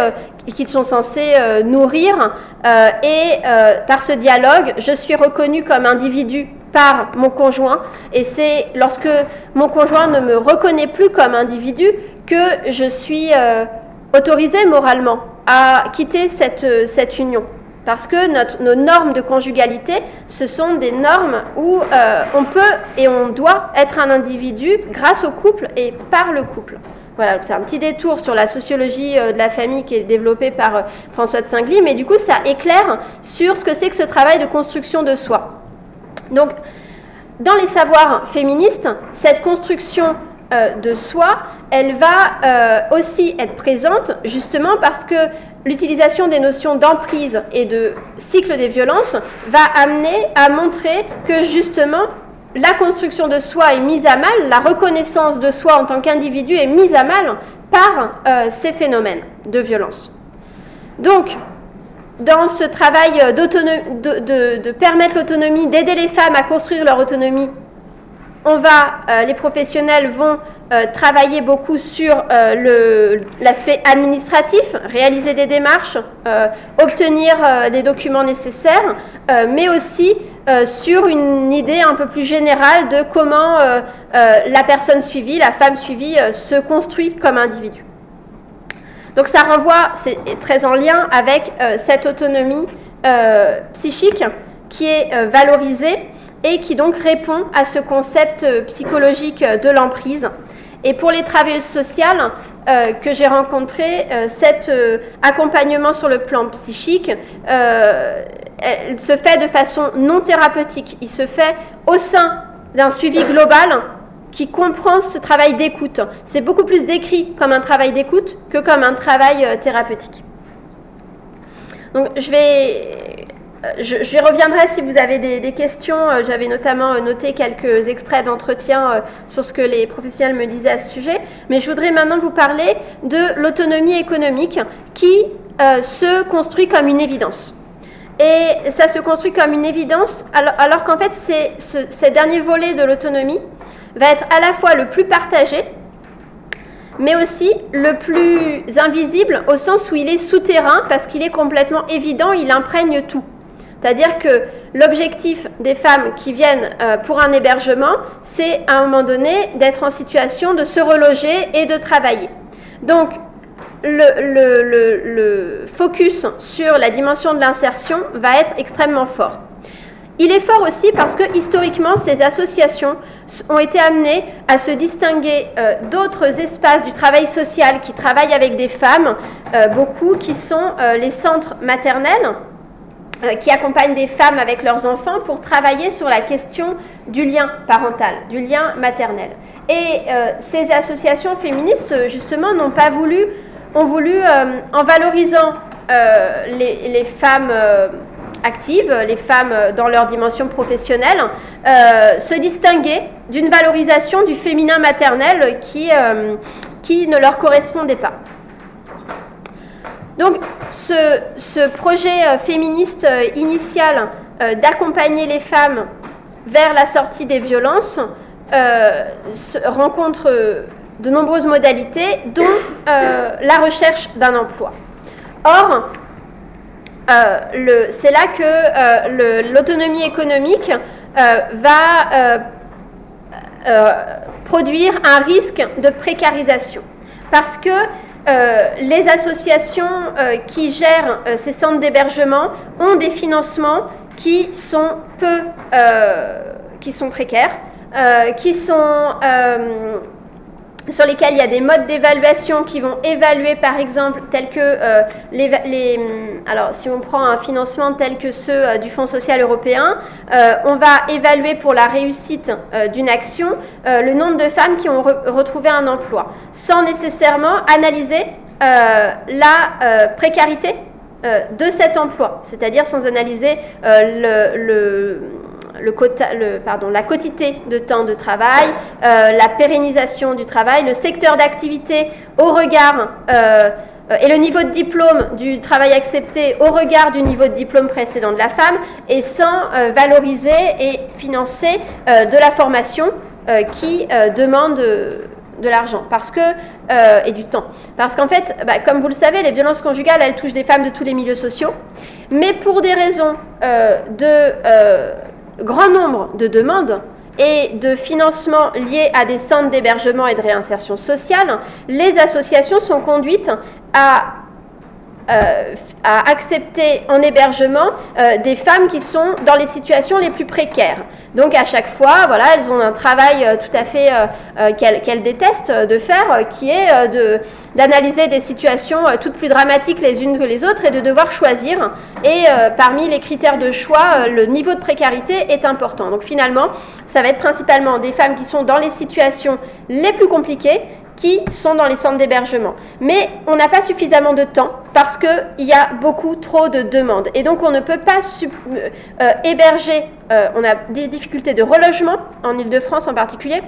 qu'ils sont censés euh, nourrir. Euh, et euh, par ce dialogue, je suis reconnue comme individu par mon conjoint. Et c'est lorsque mon conjoint ne me reconnaît plus comme individu que je suis euh, autorisée moralement à quitter cette, cette union. Parce que notre, nos normes de conjugalité, ce sont des normes où euh, on peut et on doit être un individu grâce au couple et par le couple. Voilà, c'est un petit détour sur la sociologie euh, de la famille qui est développée par euh, François de Singly, mais du coup, ça éclaire sur ce que c'est que ce travail de construction de soi. Donc, dans les savoirs féministes, cette construction euh, de soi, elle va euh, aussi être présente justement parce que l'utilisation des notions d'emprise et de cycle des violences va amener à montrer que justement la construction de soi est mise à mal, la reconnaissance de soi en tant qu'individu est mise à mal par euh, ces phénomènes de violence. Donc, dans ce travail d'autonomie, de, de, de permettre l'autonomie, d'aider les femmes à construire leur autonomie, on va, euh, les professionnels vont euh, travailler beaucoup sur euh, le, l'aspect administratif, réaliser des démarches, euh, obtenir euh, des documents nécessaires, euh, mais aussi euh, sur une idée un peu plus générale de comment euh, euh, la personne suivie, la femme suivie, euh, se construit comme individu. Donc ça renvoie, c'est très en lien avec euh, cette autonomie euh, psychique qui est euh, valorisée et qui donc répond à ce concept psychologique de l'emprise. Et pour les travailleuses sociales euh, que j'ai rencontrées, euh, cet euh, accompagnement sur le plan psychique, euh, elle se fait de façon non thérapeutique. Il se fait au sein d'un suivi global qui comprend ce travail d'écoute. C'est beaucoup plus décrit comme un travail d'écoute que comme un travail euh, thérapeutique. Donc je vais... Je, je reviendrai si vous avez des, des questions. J'avais notamment noté quelques extraits d'entretien sur ce que les professionnels me disaient à ce sujet. Mais je voudrais maintenant vous parler de l'autonomie économique qui euh, se construit comme une évidence. Et ça se construit comme une évidence alors, alors qu'en fait, c'est, ce, ce dernier volet de l'autonomie va être à la fois le plus partagé, mais aussi le plus invisible au sens où il est souterrain parce qu'il est complètement évident, il imprègne tout. C'est-à-dire que l'objectif des femmes qui viennent euh, pour un hébergement, c'est à un moment donné d'être en situation de se reloger et de travailler. Donc, le, le, le, le focus sur la dimension de l'insertion va être extrêmement fort. Il est fort aussi parce que historiquement, ces associations ont été amenées à se distinguer euh, d'autres espaces du travail social qui travaillent avec des femmes, euh, beaucoup qui sont euh, les centres maternels, qui accompagnent des femmes avec leurs enfants pour travailler sur la question du lien parental, du lien maternel. Et euh, ces associations féministes, justement, n'ont pas voulu, ont voulu, euh, en valorisant euh, les, les femmes euh, actives, les femmes dans leur dimension professionnelle, euh, se distinguer d'une valorisation du féminin maternel qui, euh, qui ne leur correspondait pas. Donc, ce, ce projet euh, féministe euh, initial euh, d'accompagner les femmes vers la sortie des violences euh, rencontre euh, de nombreuses modalités, dont euh, la recherche d'un emploi. Or, euh, le, c'est là que euh, le, l'autonomie économique euh, va euh, euh, produire un risque de précarisation. Parce que Euh, les associations euh, qui gèrent euh, ces centres d'hébergement ont des financements qui sont peu, euh, qui sont précaires, euh, qui sont euh, sur lesquels il y a des modes d'évaluation qui vont évaluer, par exemple, tels que euh, les, les... Alors, si on prend un financement tel que ceux euh, du Fonds social européen, euh, on va évaluer pour la réussite euh, d'une action euh, le nombre de femmes qui ont re- retrouvé un emploi, sans nécessairement analyser euh, la euh, précarité euh, de cet emploi, c'est-à-dire sans analyser euh, le... le Le quota, le, pardon, la quotité de temps de travail, euh, la pérennisation du travail, le secteur d'activité au regard euh, et le niveau de diplôme du travail accepté au regard du niveau de diplôme précédent de la femme, et sans euh, valoriser et financer euh, de la formation euh, qui euh, demande de, de l'argent. Parce que euh, et du temps. Parce qu'en fait, bah, comme vous le savez, les violences conjugales, elles touchent des femmes de tous les milieux sociaux, mais pour des raisons euh, de euh, grand nombre de demandes et de financement liés à des centres d'hébergement et de réinsertion sociale, les associations sont conduites à Euh, à accepter en hébergement euh, des femmes qui sont dans les situations les plus précaires. Donc à chaque fois, voilà, elles ont un travail euh, tout à fait euh, euh, qu'elles, qu'elles détestent de faire, euh, qui est euh, de, d'analyser des situations euh, toutes plus dramatiques les unes que les autres et de devoir choisir. Et euh, parmi les critères de choix, euh, le niveau de précarité est important. Donc finalement, ça va être principalement des femmes qui sont dans les situations les plus compliquées, qui sont dans les centres d'hébergement. Mais on n'a pas suffisamment de temps parce qu'il y a beaucoup trop de demandes. Et donc, on ne peut pas sub- euh, héberger, euh, on a des difficultés de relogement, en Île-de-France en particulier.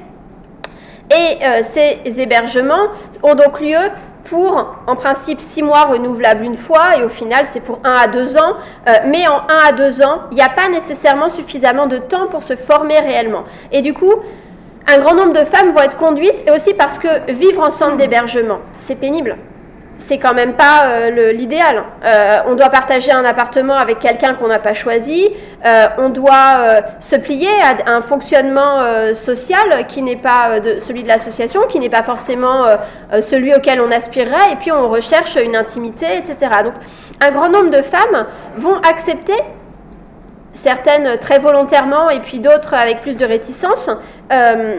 Et euh, ces hébergements ont donc lieu pour, en principe, six mois renouvelables une fois, et au final, c'est pour un à deux ans. Euh, mais en un à deux ans, il n'y a pas nécessairement suffisamment de temps pour se former réellement. Et du coup, un grand nombre de femmes vont être conduites, et aussi parce que vivre en centre d'hébergement, c'est pénible. C'est quand même pas euh, le, l'idéal. Euh, on doit partager un appartement avec quelqu'un qu'on n'a pas choisi. Euh, on doit euh, se plier à un fonctionnement euh, social qui n'est pas euh, de, celui de l'association, qui n'est pas forcément euh, celui auquel on aspirerait. Et puis on recherche une intimité, et cetera. Donc un grand nombre de femmes vont accepter, certaines très volontairement et puis d'autres avec plus de réticence, euh,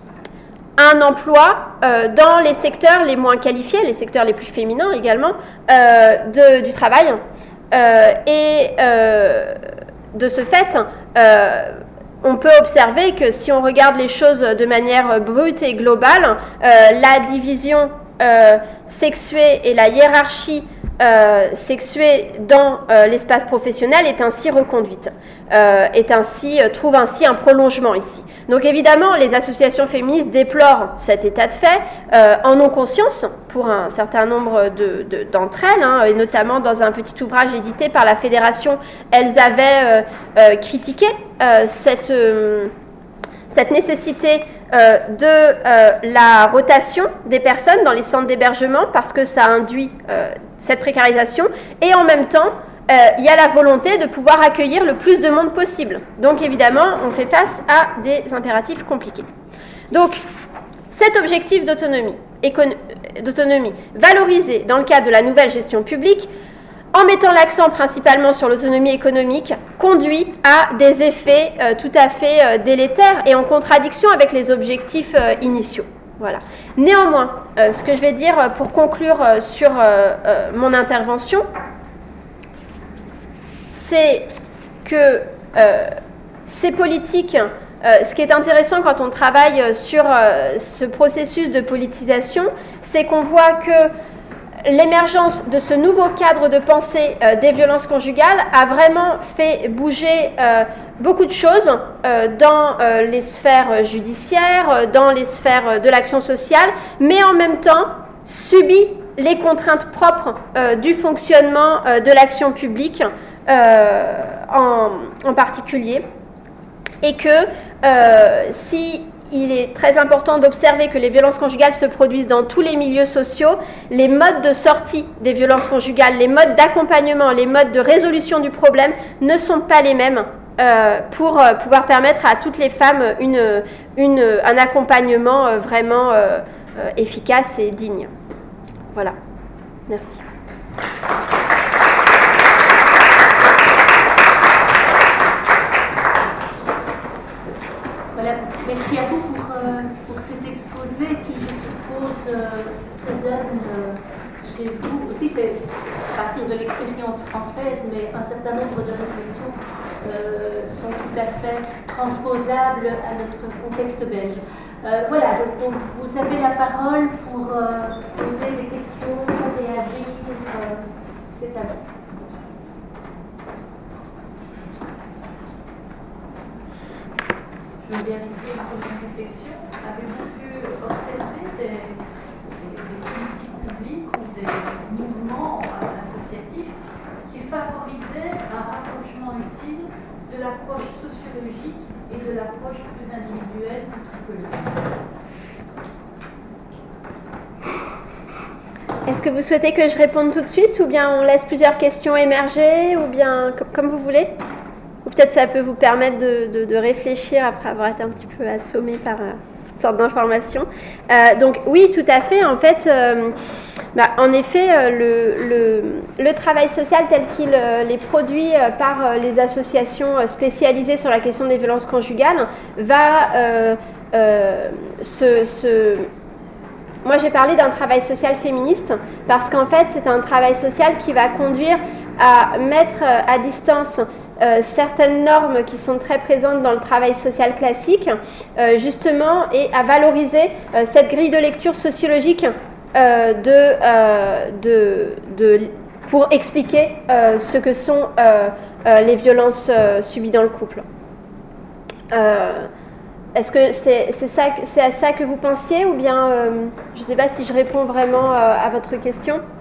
un emploi euh, dans les secteurs les moins qualifiés, les secteurs les plus féminins également, euh, de, du travail. Euh, et euh, de ce fait, euh, on peut observer que si on regarde les choses de manière brute et globale, euh, la division euh, sexuée et la hiérarchie Euh, sexuée dans euh, l'espace professionnel est ainsi reconduite, euh, est ainsi, euh, trouve ainsi un prolongement ici. Donc évidemment, les associations féministes déplorent cet état de fait, euh, en ont conscience pour un certain nombre de, de, d'entre elles, hein, et notamment dans un petit ouvrage édité par la Fédération, elles avaient euh, euh, critiqué euh, cette, euh, cette nécessité Euh, de euh, la rotation des personnes dans les centres d'hébergement parce que ça induit euh, cette précarisation, et en même temps euh, il y a la volonté de pouvoir accueillir le plus de monde possible. Donc évidemment on fait face à des impératifs compliqués. Donc cet objectif d'autonomie, écono- d'autonomie valorisé dans le cadre de la nouvelle gestion publique, en mettant l'accent principalement sur l'autonomie économique, conduit à des effets euh, tout à fait euh, délétères et en contradiction avec les objectifs euh, initiaux. Voilà. Néanmoins, euh, ce que je vais dire pour conclure euh, sur euh, euh, mon intervention, c'est que euh, ces politiques, euh, ce qui est intéressant quand on travaille sur euh, ce processus de politisation, c'est qu'on voit que l'émergence de ce nouveau cadre de pensée euh, des violences conjugales a vraiment fait bouger euh, beaucoup de choses euh, dans euh, les sphères judiciaires, dans les sphères de l'action sociale, mais en même temps subit les contraintes propres euh, du fonctionnement euh, de l'action publique euh, en, en particulier, et que euh, si il est très important d'observer que les violences conjugales se produisent dans tous les milieux sociaux, les modes de sortie des violences conjugales, les modes d'accompagnement, les modes de résolution du problème ne sont pas les mêmes euh, pour euh, pouvoir permettre à toutes les femmes une, une, un accompagnement euh, vraiment euh, euh, efficace et digne. Voilà. Merci. Voilà, merci à vous pour, euh, pour cet exposé qui, je suppose, euh, résonne euh, chez vous. Aussi, c'est à partir de l'expérience française, mais un certain nombre de réflexions euh, sont tout à fait transposables à notre contexte belge. Euh, voilà, donc vous avez la parole pour euh, poser des questions, réagir. Euh, c'est à vous. Je veux bien risquer une première réflexion. Avez-vous pu observer des, des, des politiques publiques ou des mouvements associatifs qui favorisaient un rapprochement utile de l'approche sociologique et de l'approche plus individuelle ou psychologique? Est-ce que vous souhaitez que je réponde tout de suite ou bien on laisse plusieurs questions émerger ou bien com- comme vous voulez? Ou peut-être ça peut vous permettre de, de, de réfléchir après avoir été un petit peu assommé par euh, toutes sortes d'informations. Euh, donc oui, tout à fait. En fait, euh, bah, en effet, euh, le, le, le travail social tel qu'il euh, est produit euh, par euh, les associations euh, spécialisées sur la question des violences conjugales va euh, euh, se... se Moi, j'ai parlé d'un travail social féministe parce qu'en fait, c'est un travail social qui va conduire à mettre à distance euh, certaines normes qui sont très présentes dans le travail social classique, euh, justement, et à valoriser euh, cette grille de lecture sociologique euh, de, euh, de, de, pour expliquer euh, ce que sont euh, euh, les violences euh, subies dans le couple. Euh, Est-ce que c'est, c'est, ça, c'est à ça que vous pensiez ou bien, euh, je ne sais pas si je réponds vraiment euh, à votre question. Euh,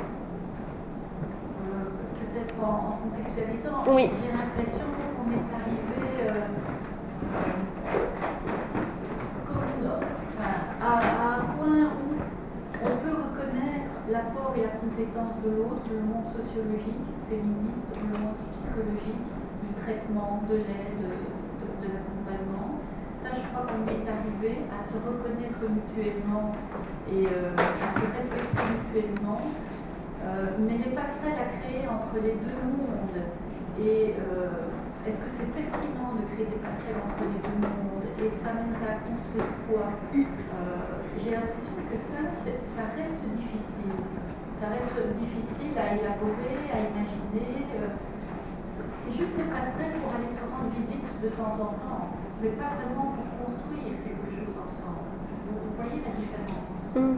peut-être en, en contextualisant, Oui. J'ai l'impression qu'on est arrivé euh, comme une, enfin, à, à un point où on peut reconnaître l'apport et la compétence de l'autre, le monde sociologique, féministe, le monde psychologique, du traitement, de l'aide, de, de, de l'accompagnement. Ça, je crois qu'on est arrivé à se reconnaître mutuellement et euh, à se respecter mutuellement. Euh, mais les passerelles à créer entre les deux mondes, et euh, est-ce que c'est pertinent de créer des passerelles entre les deux mondes, et ça mènerait à construire quoi? euh, J'ai l'impression que ça, ça reste difficile. Ça reste difficile à élaborer, à imaginer. Euh, c'est juste des passerelles pour aller se rendre visite de temps en temps, mais pas vraiment pour construire quelque chose ensemble. Vous, vous voyez la différence? Mmh.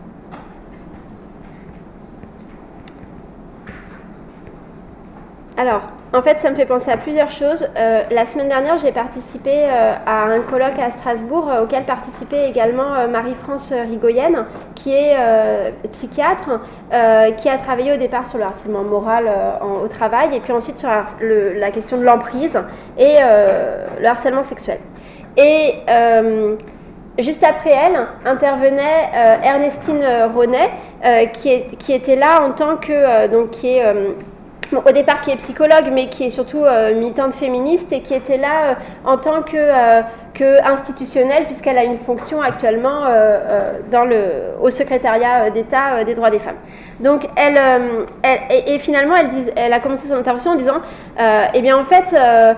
Alors, en fait, ça me fait penser à plusieurs choses. Euh, la semaine dernière, j'ai participé euh, à un colloque à Strasbourg euh, auquel participait également euh, Marie-France Rigoyenne, qui est euh, psychiatre, euh, qui a travaillé au départ sur le harcèlement moral euh, en, au travail et puis ensuite sur la, le, la question de l'emprise et euh, le harcèlement sexuel. Et euh, juste après elle, intervenait euh, Ernestine Ronet, euh, qui, est, qui était là en tant que... Euh, donc, qui est... Euh, Bon, au départ qui est psychologue, mais qui est surtout euh, militante féministe et qui était là euh, en tant que, euh, que institutionnelle, puisqu'elle a une fonction actuellement euh, euh, dans le, au secrétariat d'État euh, des droits des femmes. Donc, elle, euh, elle et, et finalement, elle, dis, elle a commencé son intervention en disant euh, eh bien, en fait, euh,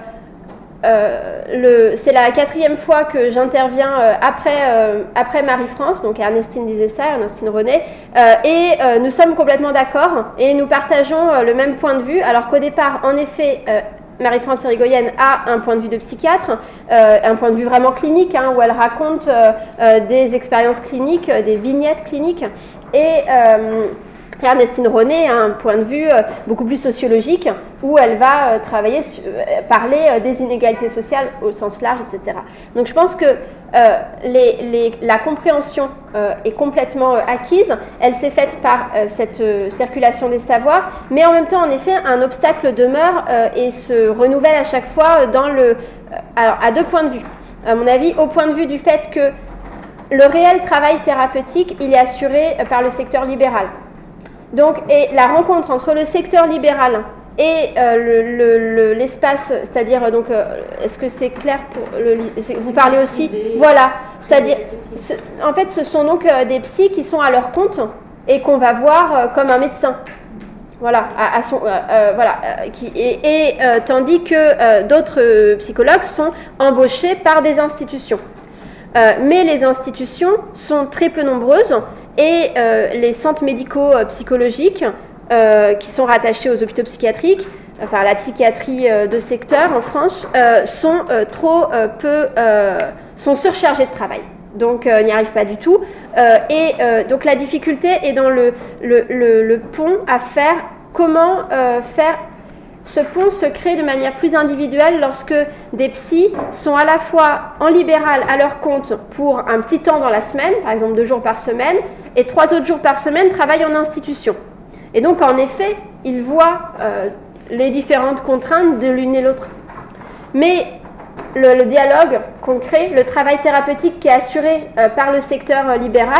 euh, le, c'est la quatrième fois que j'interviens euh, après, euh, après Marie-France, donc Ernestine disait ça, Ernestine René, euh, et euh, nous sommes complètement d'accord et nous partageons euh, le même point de vue, alors qu'au départ, en effet, euh, Marie-France Rigoyenne a un point de vue de psychiatre, euh, un point de vue vraiment clinique, hein, où elle raconte euh, euh, des expériences cliniques, euh, des vignettes cliniques, et... Euh, Ernestine René a un point de vue euh, beaucoup plus sociologique où elle va euh, travailler, euh, parler euh, des inégalités sociales au sens large, et cetera. Donc je pense que euh, les, les, la compréhension euh, est complètement euh, acquise. Elle s'est faite par euh, cette euh, circulation des savoirs, mais en même temps, en effet, un obstacle demeure euh, et se renouvelle à chaque fois dans le, euh, alors, à deux points de vue. À mon avis, au point de vue du fait que le réel travail thérapeutique, il est assuré euh, par le secteur libéral. Donc, et la rencontre entre le secteur libéral et euh, le, le, le, l'espace, c'est-à-dire, donc, euh, est-ce que c'est clair pour le, vous parlez aussi, voilà, c'est-à-dire, ce, en fait, ce sont donc euh, des psys qui sont à leur compte et qu'on va voir euh, comme un médecin, voilà, à, à son, euh, euh, voilà, euh, qui, et, et euh, tandis que euh, d'autres euh, psychologues sont embauchés par des institutions. Euh, mais les institutions sont très peu nombreuses. Et euh, les centres médicaux euh, psychologiques euh, qui sont rattachés aux hôpitaux psychiatriques, enfin la psychiatrie euh, de secteur en France, euh, sont euh, trop euh, peu, euh, sont surchargés de travail. Donc euh, n'y arrivent pas du tout. Euh, et euh, donc la difficulté est dans le, le, le, le pont à faire. Comment euh, faire ce pont se crée de manière plus individuelle lorsque des psys sont à la fois en libéral à leur compte pour un petit temps dans la semaine, par exemple deux jours par semaine, et trois autres jours par semaine travaillent en institution. Et donc, en effet, ils voient euh, les différentes contraintes de l'une et l'autre. Mais le, le dialogue qu'on crée, le travail thérapeutique qui est assuré euh, par le secteur euh, libéral,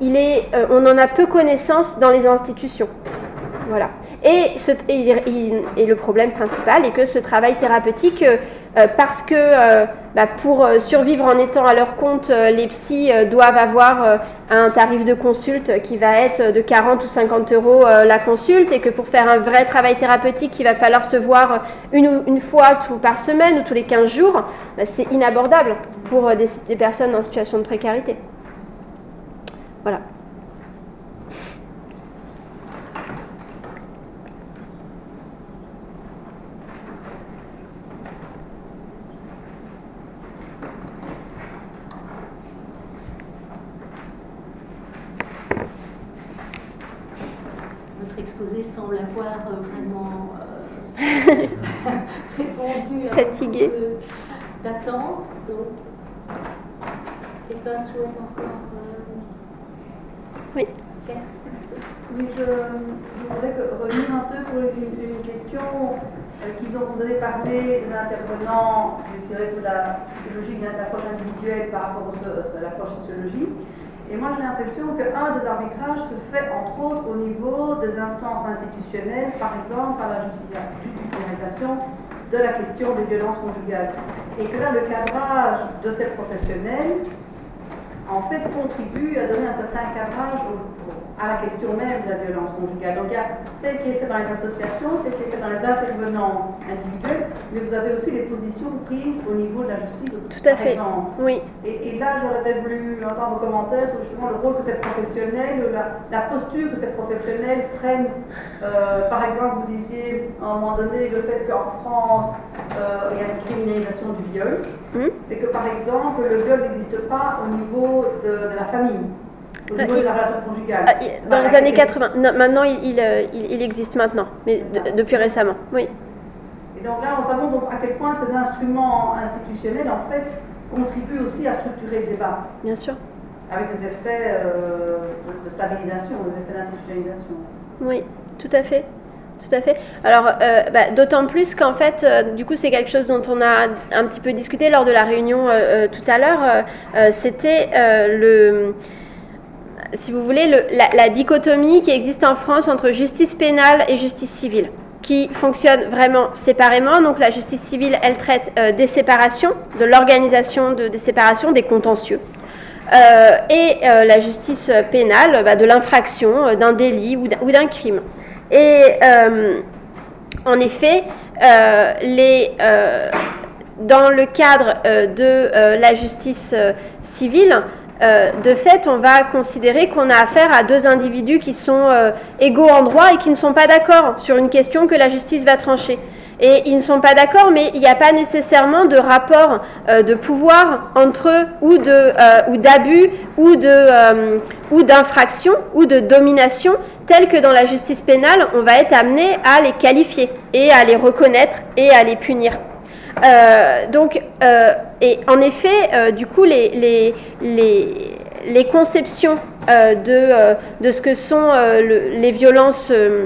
il est, euh, on en a peu connaissance dans les institutions. Voilà. Et, ce, et, et le problème principal est que ce travail thérapeutique, euh, parce que euh, bah, pour survivre en étant à leur compte, euh, les psys euh, doivent avoir euh, un tarif de consulte qui va être de quarante ou cinquante euros euh, la consulte, et que pour faire un vrai travail thérapeutique, il va falloir se voir une, une fois tout, par semaine ou tous les quinze jours, bah, c'est inabordable pour euh, des, des personnes en situation de précarité. Voilà. Exposé semble avoir euh, vraiment euh, répondu à Fatigué. beaucoup de, d'attentes. Donc, quelqu'un souhaite encore euh... Oui. Oui, je, je voudrais que, revenir un peu sur une, une question euh, qui, dont vous avez parlé des intervenants, je dirais pour la psychologie, une approche individuelle par rapport au, à l'approche sociologique. Et moi, j'ai l'impression qu'un des arbitrages se fait, entre autres, au niveau des instances institutionnelles, par exemple, par la judiciarisation de la question des violences conjugales. Et que là, le cadrage de ces professionnels, en fait, contribue à donner un certain cadrage au, au, à la question même de la violence conjugale. Donc, il y a celle qui est faite dans les associations, celle qui est faite dans les intervenants individuels, mais vous avez aussi les positions prises au niveau de la justice, Tout à par fait. exemple. Oui. Et, et là, j'aurais voulu entendre vos commentaires sur justement le rôle que ces professionnels, la, la posture que ces professionnels prennent. Euh, par exemple, vous disiez à un moment donné le fait qu'en France, euh, il y a une criminalisation du viol, mmh. et que par exemple, le viol n'existe pas au niveau de, de la famille. Au niveau ah, il, de la relation conjugale. Ah, il, dans les années quatre-vingts. Non, maintenant, il, il, il, il existe maintenant, mais de, depuis récemment. Oui. Et donc là, on se montre à quel point ces instruments institutionnels, en fait, contribuent aussi à structurer le débat. Bien sûr. Avec des effets euh, de, de stabilisation, des effets d'institutionnalisation. Oui, tout à fait. Tout à fait. Alors, euh, bah, d'autant plus qu'en fait, euh, du coup, c'est quelque chose dont on a un petit peu discuté lors de la réunion euh, euh, tout à l'heure. Euh, euh, c'était euh, le... si vous voulez, le, la, la dichotomie qui existe en France entre justice pénale et justice civile, qui fonctionne vraiment séparément. Donc la justice civile, elle traite euh, des séparations, de l'organisation de, des séparations, des contentieux. Euh, et euh, la justice pénale, bah, de l'infraction, euh, d'un délit ou d'un, ou d'un crime. Et euh, en effet, euh, les, euh, dans le cadre euh, de euh, la justice euh, civile, Euh, de fait, on va considérer qu'on a affaire à deux individus qui sont euh, égaux en droit et qui ne sont pas d'accord sur une question que la justice va trancher. Et ils ne sont pas d'accord, mais il n'y a pas nécessairement de rapport euh, de pouvoir entre eux, ou, de, euh, ou d'abus, ou, de, euh, ou d'infraction, ou de domination, tel que dans la justice pénale, on va être amené à les qualifier, et à les reconnaître, et à les punir. Euh, donc, euh, et en effet, euh, du coup, les, les, les, les conceptions euh, de, euh, de ce que sont euh, le, les violences euh,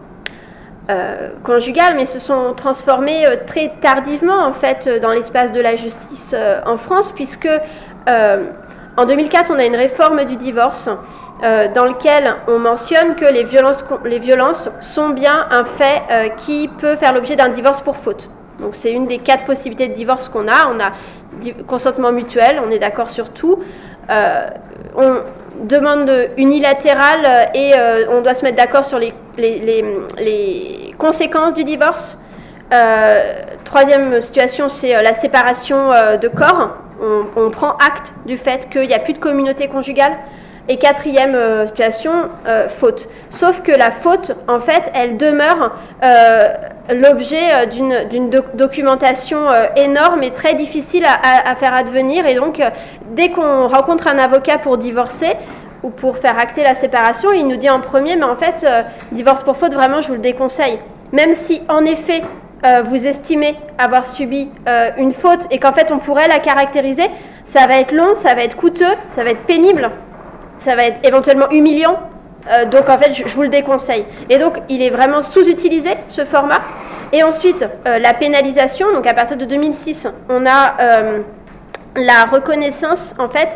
euh, conjugales, mais se sont transformées euh, très tardivement, en fait, dans l'espace de la justice euh, en France, puisque euh, en deux mille quatre, on a une réforme du divorce euh, dans lequel on mentionne que les violences, les violences sont bien un fait euh, qui peut faire l'objet d'un divorce pour faute. Donc c'est une des quatre possibilités de divorce qu'on a. On a consentement mutuel, on est d'accord sur tout. Euh, on demande unilatérale et euh, on doit se mettre d'accord sur les, les, les, les conséquences du divorce. Euh, troisième situation, c'est la séparation euh, de corps. On, on prend acte du fait qu'il n'y a plus de communauté conjugale. Et quatrième euh, situation, euh, faute. Sauf que la faute, en fait, elle demeure euh, l'objet euh, d'une, d'une do- documentation euh, énorme et très difficile à, à, à faire advenir. Et donc, euh, dès qu'on rencontre un avocat pour divorcer ou pour faire acter la séparation, il nous dit en premier, mais en fait, euh, divorce pour faute, vraiment, je vous le déconseille. Même si, en effet, euh, vous estimez avoir subi euh, une faute et qu'en fait, on pourrait la caractériser, ça va être long, ça va être coûteux, ça va être pénible. Ça va être éventuellement humiliant, euh, donc en fait je, je vous le déconseille. Et donc il est vraiment sous-utilisé ce format. Et ensuite euh, la pénalisation, donc à partir de deux mille six, on a euh, la reconnaissance en fait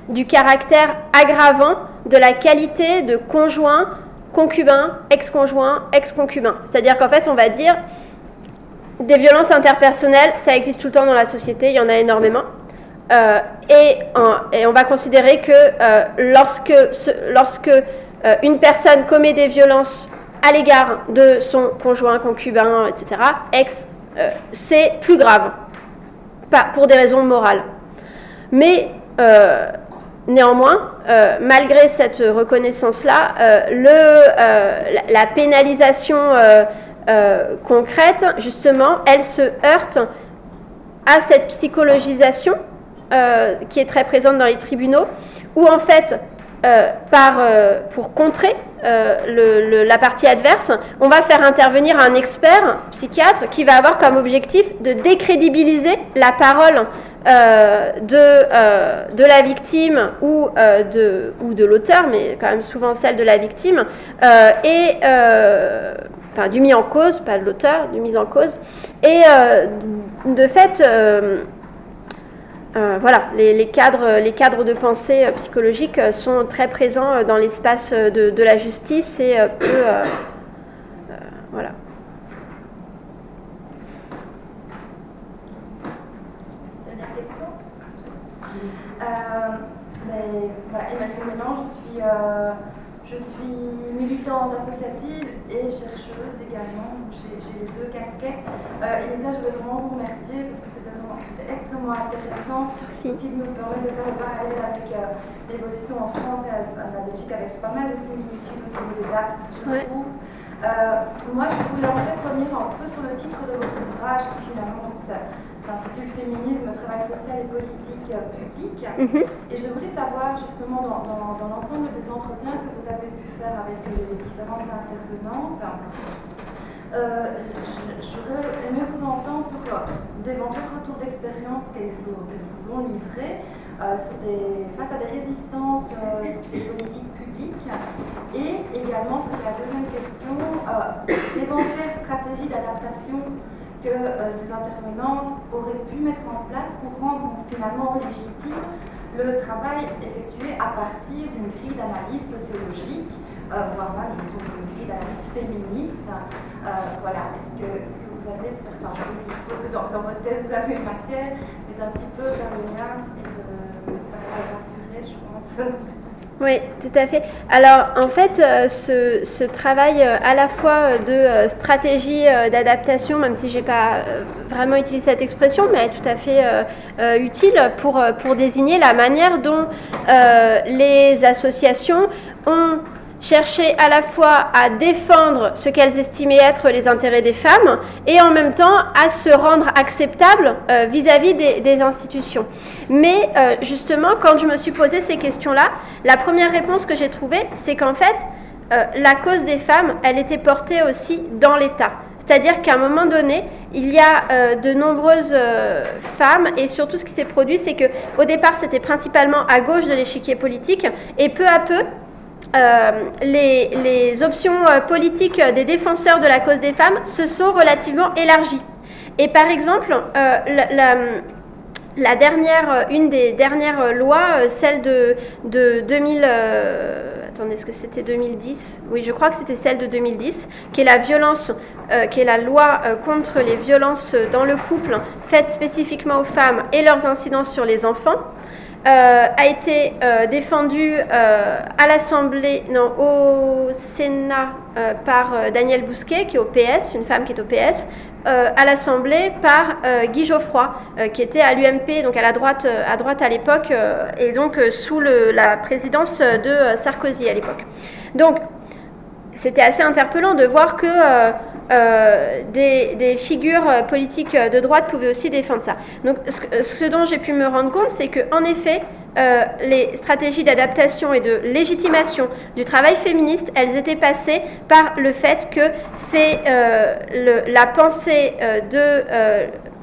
du caractère aggravant de la qualité de conjoint, concubin, ex-conjoint, ex-concubin. C'est-à-dire qu'en fait, on va dire des violences interpersonnelles, ça existe tout le temps dans la société, il y en a énormément. Euh, et, en, et on va considérer que euh, lorsque, ce, lorsque euh, une personne commet des violences à l'égard de son conjoint, concubin, et cetera, ex, euh, c'est plus grave, pas pour des raisons morales. Mais euh, néanmoins, euh, malgré cette reconnaissance-là, euh, le, euh, la, la pénalisation euh, euh, concrète, justement, elle se heurte à cette psychologisation euh, qui est très présente dans les tribunaux, où en fait, euh, par, euh, pour contrer euh, le, le, la partie adverse, on va faire intervenir un expert psychiatre qui va avoir comme objectif de décrédibiliser la parole Euh, de, euh, de la victime ou, euh, de, ou de l'auteur, mais quand même souvent celle de la victime, euh, et euh, enfin du mis en cause, pas de l'auteur, du mis en cause. Et euh, de fait, euh, euh, voilà, les, les, cadres, les cadres de pensée euh, psychologique sont très présents dans l'espace de, de la justice et euh, peu, euh, euh, voilà. Euh, ben, voilà, Emmanuelle Mélan, je suis, euh, je suis militante associative et chercheuse également. J'ai, j'ai les deux casquettes. Euh, Elisa, je voulais vraiment vous remercier parce que c'était, vraiment, c'était extrêmement intéressant. Merci. Aussi de nous permettre de faire le parallèle avec euh, l'évolution en France et en la Belgique avec pas mal de similitudes au niveau des dates, je ouais. trouve. Euh, moi, je voulais en fait revenir un peu sur le titre de votre ouvrage qui finalement donc, ça, s'intitule Féminisme, travail social et politique euh, publique. Mm-hmm. Et je voulais savoir justement dans, dans, dans l'ensemble des entretiens que vous avez pu faire avec les différentes intervenantes, euh, j'aurais aimé vous entendre sur euh, d'éventuels retours d'expérience qu'elles, ont, qu'elles vous ont livrés euh, sur des, face à des résistances euh, des politiques publiques. Et également, ça c'est la deuxième question, euh, d'éventuelles stratégies d'adaptation que euh, ces intervenantes auraient pu mettre en place pour rendre finalement légitime le travail effectué à partir d'une grille d'analyse sociologique, euh, voire même d'une grille d'analyse féministe. Euh, voilà, est-ce que, est-ce que vous avez, enfin je suppose que dans, dans votre thèse vous avez une matière, mais d'un petit peu vers le lien et de, ça va rassurer, je pense. Oui, tout à fait. Alors, en fait, euh, ce, ce travail euh, à la fois de euh, stratégie euh, d'adaptation, même si je n'ai pas euh, vraiment utilisé cette expression, mais est tout à fait euh, euh, utile pour, pour désigner la manière dont euh, les associations ont cherché à la fois à défendre ce qu'elles estimaient être les intérêts des femmes et en même temps à se rendre acceptables euh, vis-à-vis des, des institutions. Mais euh, justement, quand je me suis posé ces questions-là, la première réponse que j'ai trouvée, c'est qu'en fait, euh, la cause des femmes, elle était portée aussi dans l'État. C'est-à-dire qu'à un moment donné, il y a euh, de nombreuses euh, femmes, et surtout ce qui s'est produit, c'est qu'au départ, c'était principalement à gauche de l'échiquier politique, et peu à peu, Euh, les, les options euh, politiques des défenseurs de la cause des femmes se sont relativement élargies. Et par exemple, euh, la, la, la dernière, une des dernières lois, celle de, de deux mille... Euh, attendez, est-ce que c'était deux mille dix ? Oui, je crois que c'était celle de deux mille dix, qui est la violence, euh, qui est la loi euh, contre les violences dans le couple, faites spécifiquement aux femmes et leurs incidences sur les enfants. Euh, a été euh, défendu euh, à l'Assemblée, non, au Sénat euh, par euh, Danielle Bousquet, qui est au P S, une femme qui est au P S, euh, à l'Assemblée par euh, Guy Geoffroy, euh, qui était à l'U M P, donc à la droite, à droite à l'époque, euh, et donc euh, sous le, la présidence de euh, Sarkozy à l'époque. Donc, c'était assez interpellant de voir que euh, euh, des, des figures politiques de droite pouvaient aussi défendre ça. Donc, ce, ce dont j'ai pu me rendre compte, c'est qu'en effet, euh, les stratégies d'adaptation et de légitimation du travail féministe, elles étaient passées par le fait que c'est euh, le, la pensée euh, de... Euh,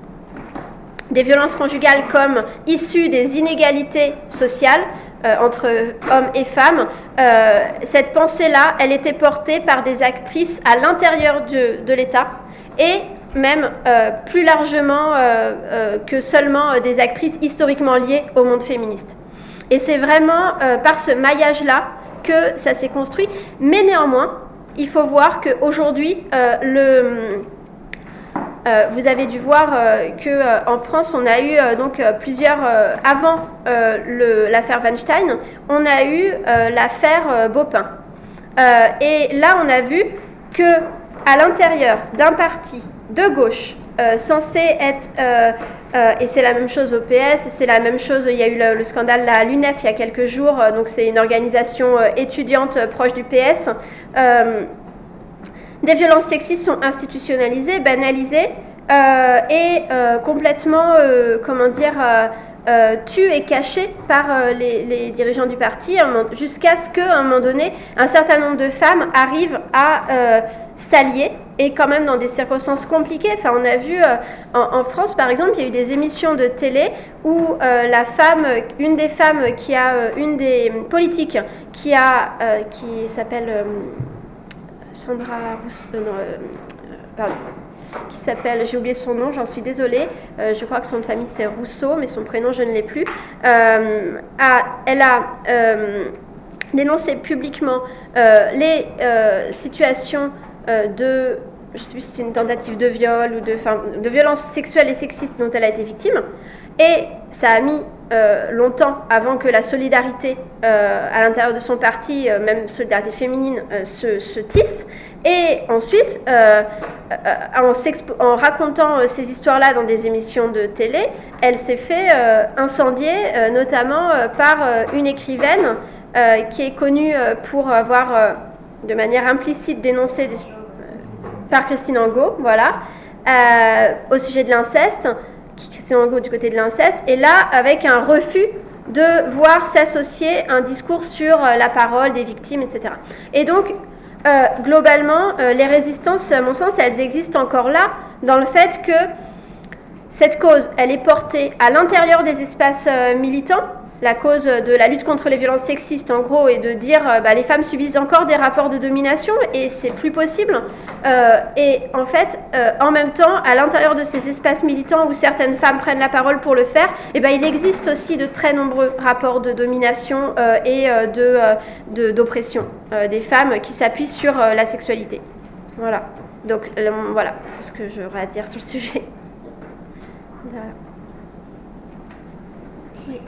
des violences conjugales comme issues des inégalités sociales euh, entre hommes et femmes, euh, cette pensée-là, elle était portée par des actrices à l'intérieur de, de l'État et même euh, plus largement euh, euh, que seulement euh, des actrices historiquement liées au monde féministe. Et c'est vraiment euh, par ce maillage-là que ça s'est construit. Mais néanmoins, il faut voir qu'aujourd'hui, euh, le... Euh, vous avez dû voir euh, qu'en euh, France, on a eu euh, donc euh, plusieurs, euh, avant euh, le, l'affaire Weinstein, on a eu euh, l'affaire euh, Beaupin. Euh, et là, on a vu qu'à l'intérieur d'un parti de gauche, euh, censé être, euh, euh, et c'est la même chose au P S, et c'est la même chose, il y a eu le, le scandale à l'U N E F il y a quelques jours, euh, donc c'est une organisation euh, étudiante euh, proche du P S, euh, des violences sexistes sont institutionnalisées, banalisées euh, et euh, complètement, euh, comment dire, euh, euh, tues et cachées par euh, les, les dirigeants du parti, jusqu'à ce qu'à un moment donné, un certain nombre de femmes arrivent à euh, s'allier, et quand même dans des circonstances compliquées. Enfin, on a vu euh, en, en France, par exemple, il y a eu des émissions de télé où euh, la femme, une des femmes qui a, euh, une des politiques qui a, euh, qui s'appelle euh, Sandra Rousseau, euh, non, euh, pardon, qui s'appelle, j'ai oublié son nom, j'en suis désolée, euh, je crois que son nom de famille c'est Rousseau, mais son prénom je ne l'ai plus, euh, a, elle a euh, dénoncé publiquement euh, les euh, situations euh, de, je sais plus si c'est une tentative de viol ou de, enfin, de violence sexuelle et sexiste dont elle a été victime, et ça a mis euh, longtemps avant que la solidarité euh, à l'intérieur de son parti, euh, même solidarité féminine, euh, se, se tisse. Et ensuite, euh, euh, en, en racontant euh, ces histoires-là dans des émissions de télé, elle s'est fait euh, incendier, euh, notamment euh, par euh, une écrivaine euh, qui est connue euh, pour avoir, euh, de manière implicite, dénoncé des, euh, par Christine Angot, voilà, euh, au sujet de l'inceste. Christine Angot du côté de l'inceste, et là, avec un refus de voir s'associer un discours sur euh, la parole des victimes, et cetera. Et donc, euh, globalement, euh, les résistances, à mon sens, elles existent encore là, dans le fait que cette cause, elle est portée à l'intérieur des espaces euh, militants. La cause de la lutte contre les violences sexistes, en gros, est de dire euh, bah, les femmes subissent encore des rapports de domination et c'est plus possible. Euh, et en fait, euh, en même temps, à l'intérieur de ces espaces militants où certaines femmes prennent la parole pour le faire, eh ben, il existe aussi de très nombreux rapports de domination euh, et euh, de, euh, de, d'oppression euh, des femmes qui s'appuient sur euh, la sexualité. Voilà. Donc euh, voilà, c'est ce que j'aurais à dire sur le sujet. Voilà. Oui.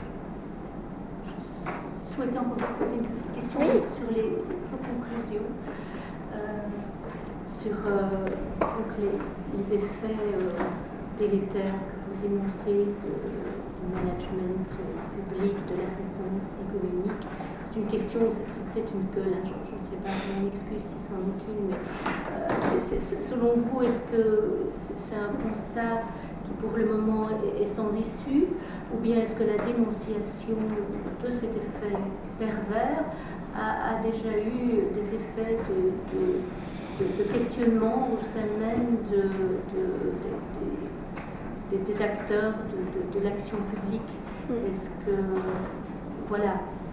Je souhaitais encore vous poser une petite question oui. sur les, vos conclusions, euh, sur euh, donc les, les effets euh, délétères que vous dénoncez de, du management public, de la raison économique. C'est une question, c'est peut-être une gueule, hein, je, je ne sais pas, je m'excuse si c'en est une, mais euh, c'est, c'est, selon vous, est-ce que c'est, c'est un constat qui pour le moment est, est sans issue, ou bien est-ce que la dénonciation de cet effet pervers a, a déjà eu des effets de, de, de, de questionnement au sein même de, de, de, de, des acteurs de, de, de l'action publique? Est-ce que... Voilà.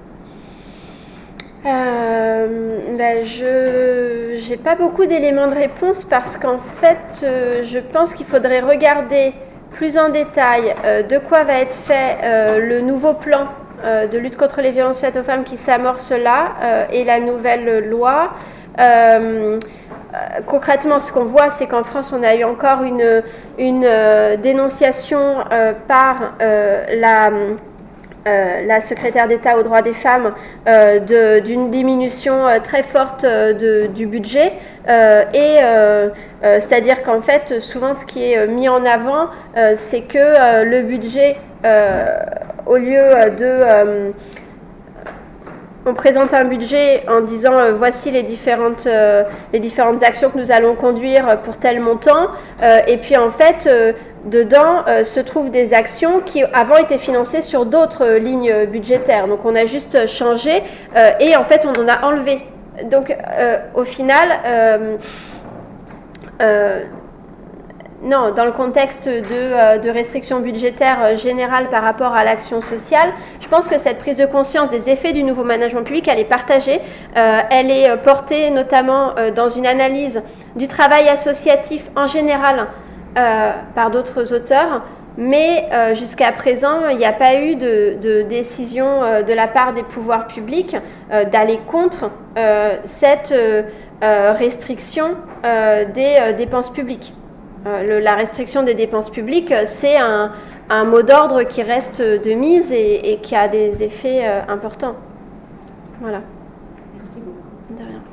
Euh, ben je n'ai pas beaucoup d'éléments de réponse parce qu'en fait, euh, je pense qu'il faudrait regarder plus en détail euh, de quoi va être fait euh, le nouveau plan euh, de lutte contre les violences faites aux femmes qui s'amorce là euh, et la nouvelle loi. Euh, euh, concrètement, ce qu'on voit, c'est qu'en France, on a eu encore une, une euh, dénonciation euh, par euh, la... Euh, la secrétaire d'État aux droits des femmes euh, de, d'une diminution euh, très forte euh, de, du budget euh, et euh, euh, c'est-à-dire qu'en fait souvent ce qui est mis en avant euh, c'est que euh, le budget euh, au lieu de euh, on présente un budget en disant euh, voici les différentes, euh, les différentes actions que nous allons conduire pour tel montant euh, et puis en fait euh, dedans euh, se trouvent des actions qui avant étaient financées sur d'autres euh, lignes budgétaires. Donc on a juste changé euh, et en fait on en a enlevé. Donc euh, au final, euh, euh, non, dans le contexte de, euh, de restrictions budgétaires euh, générales par rapport à l'action sociale, je pense que cette prise de conscience des effets du nouveau management public, elle est partagée. Euh, elle est euh, portée notamment euh, dans une analyse du travail associatif en général Euh, par d'autres auteurs, Mais euh, jusqu'à présent, il n'y a pas eu de, de décision euh, de la part des pouvoirs publics euh, d'aller contre euh, cette euh, euh, restriction euh, des euh, dépenses publiques. Euh, le, la restriction des dépenses publiques, c'est un, un mot d'ordre qui reste de mise et, et qui a des effets euh, importants. Voilà. Merci beaucoup. De rien.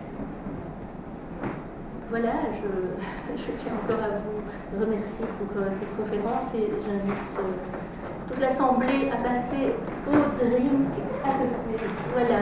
Voilà, je, je tiens encore à vous remercier pour euh, cette conférence et j'invite euh, toute l'Assemblée à passer au drink à côté. Voilà.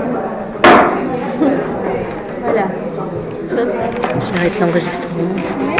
Voilà. J'arrête l'enregistrement.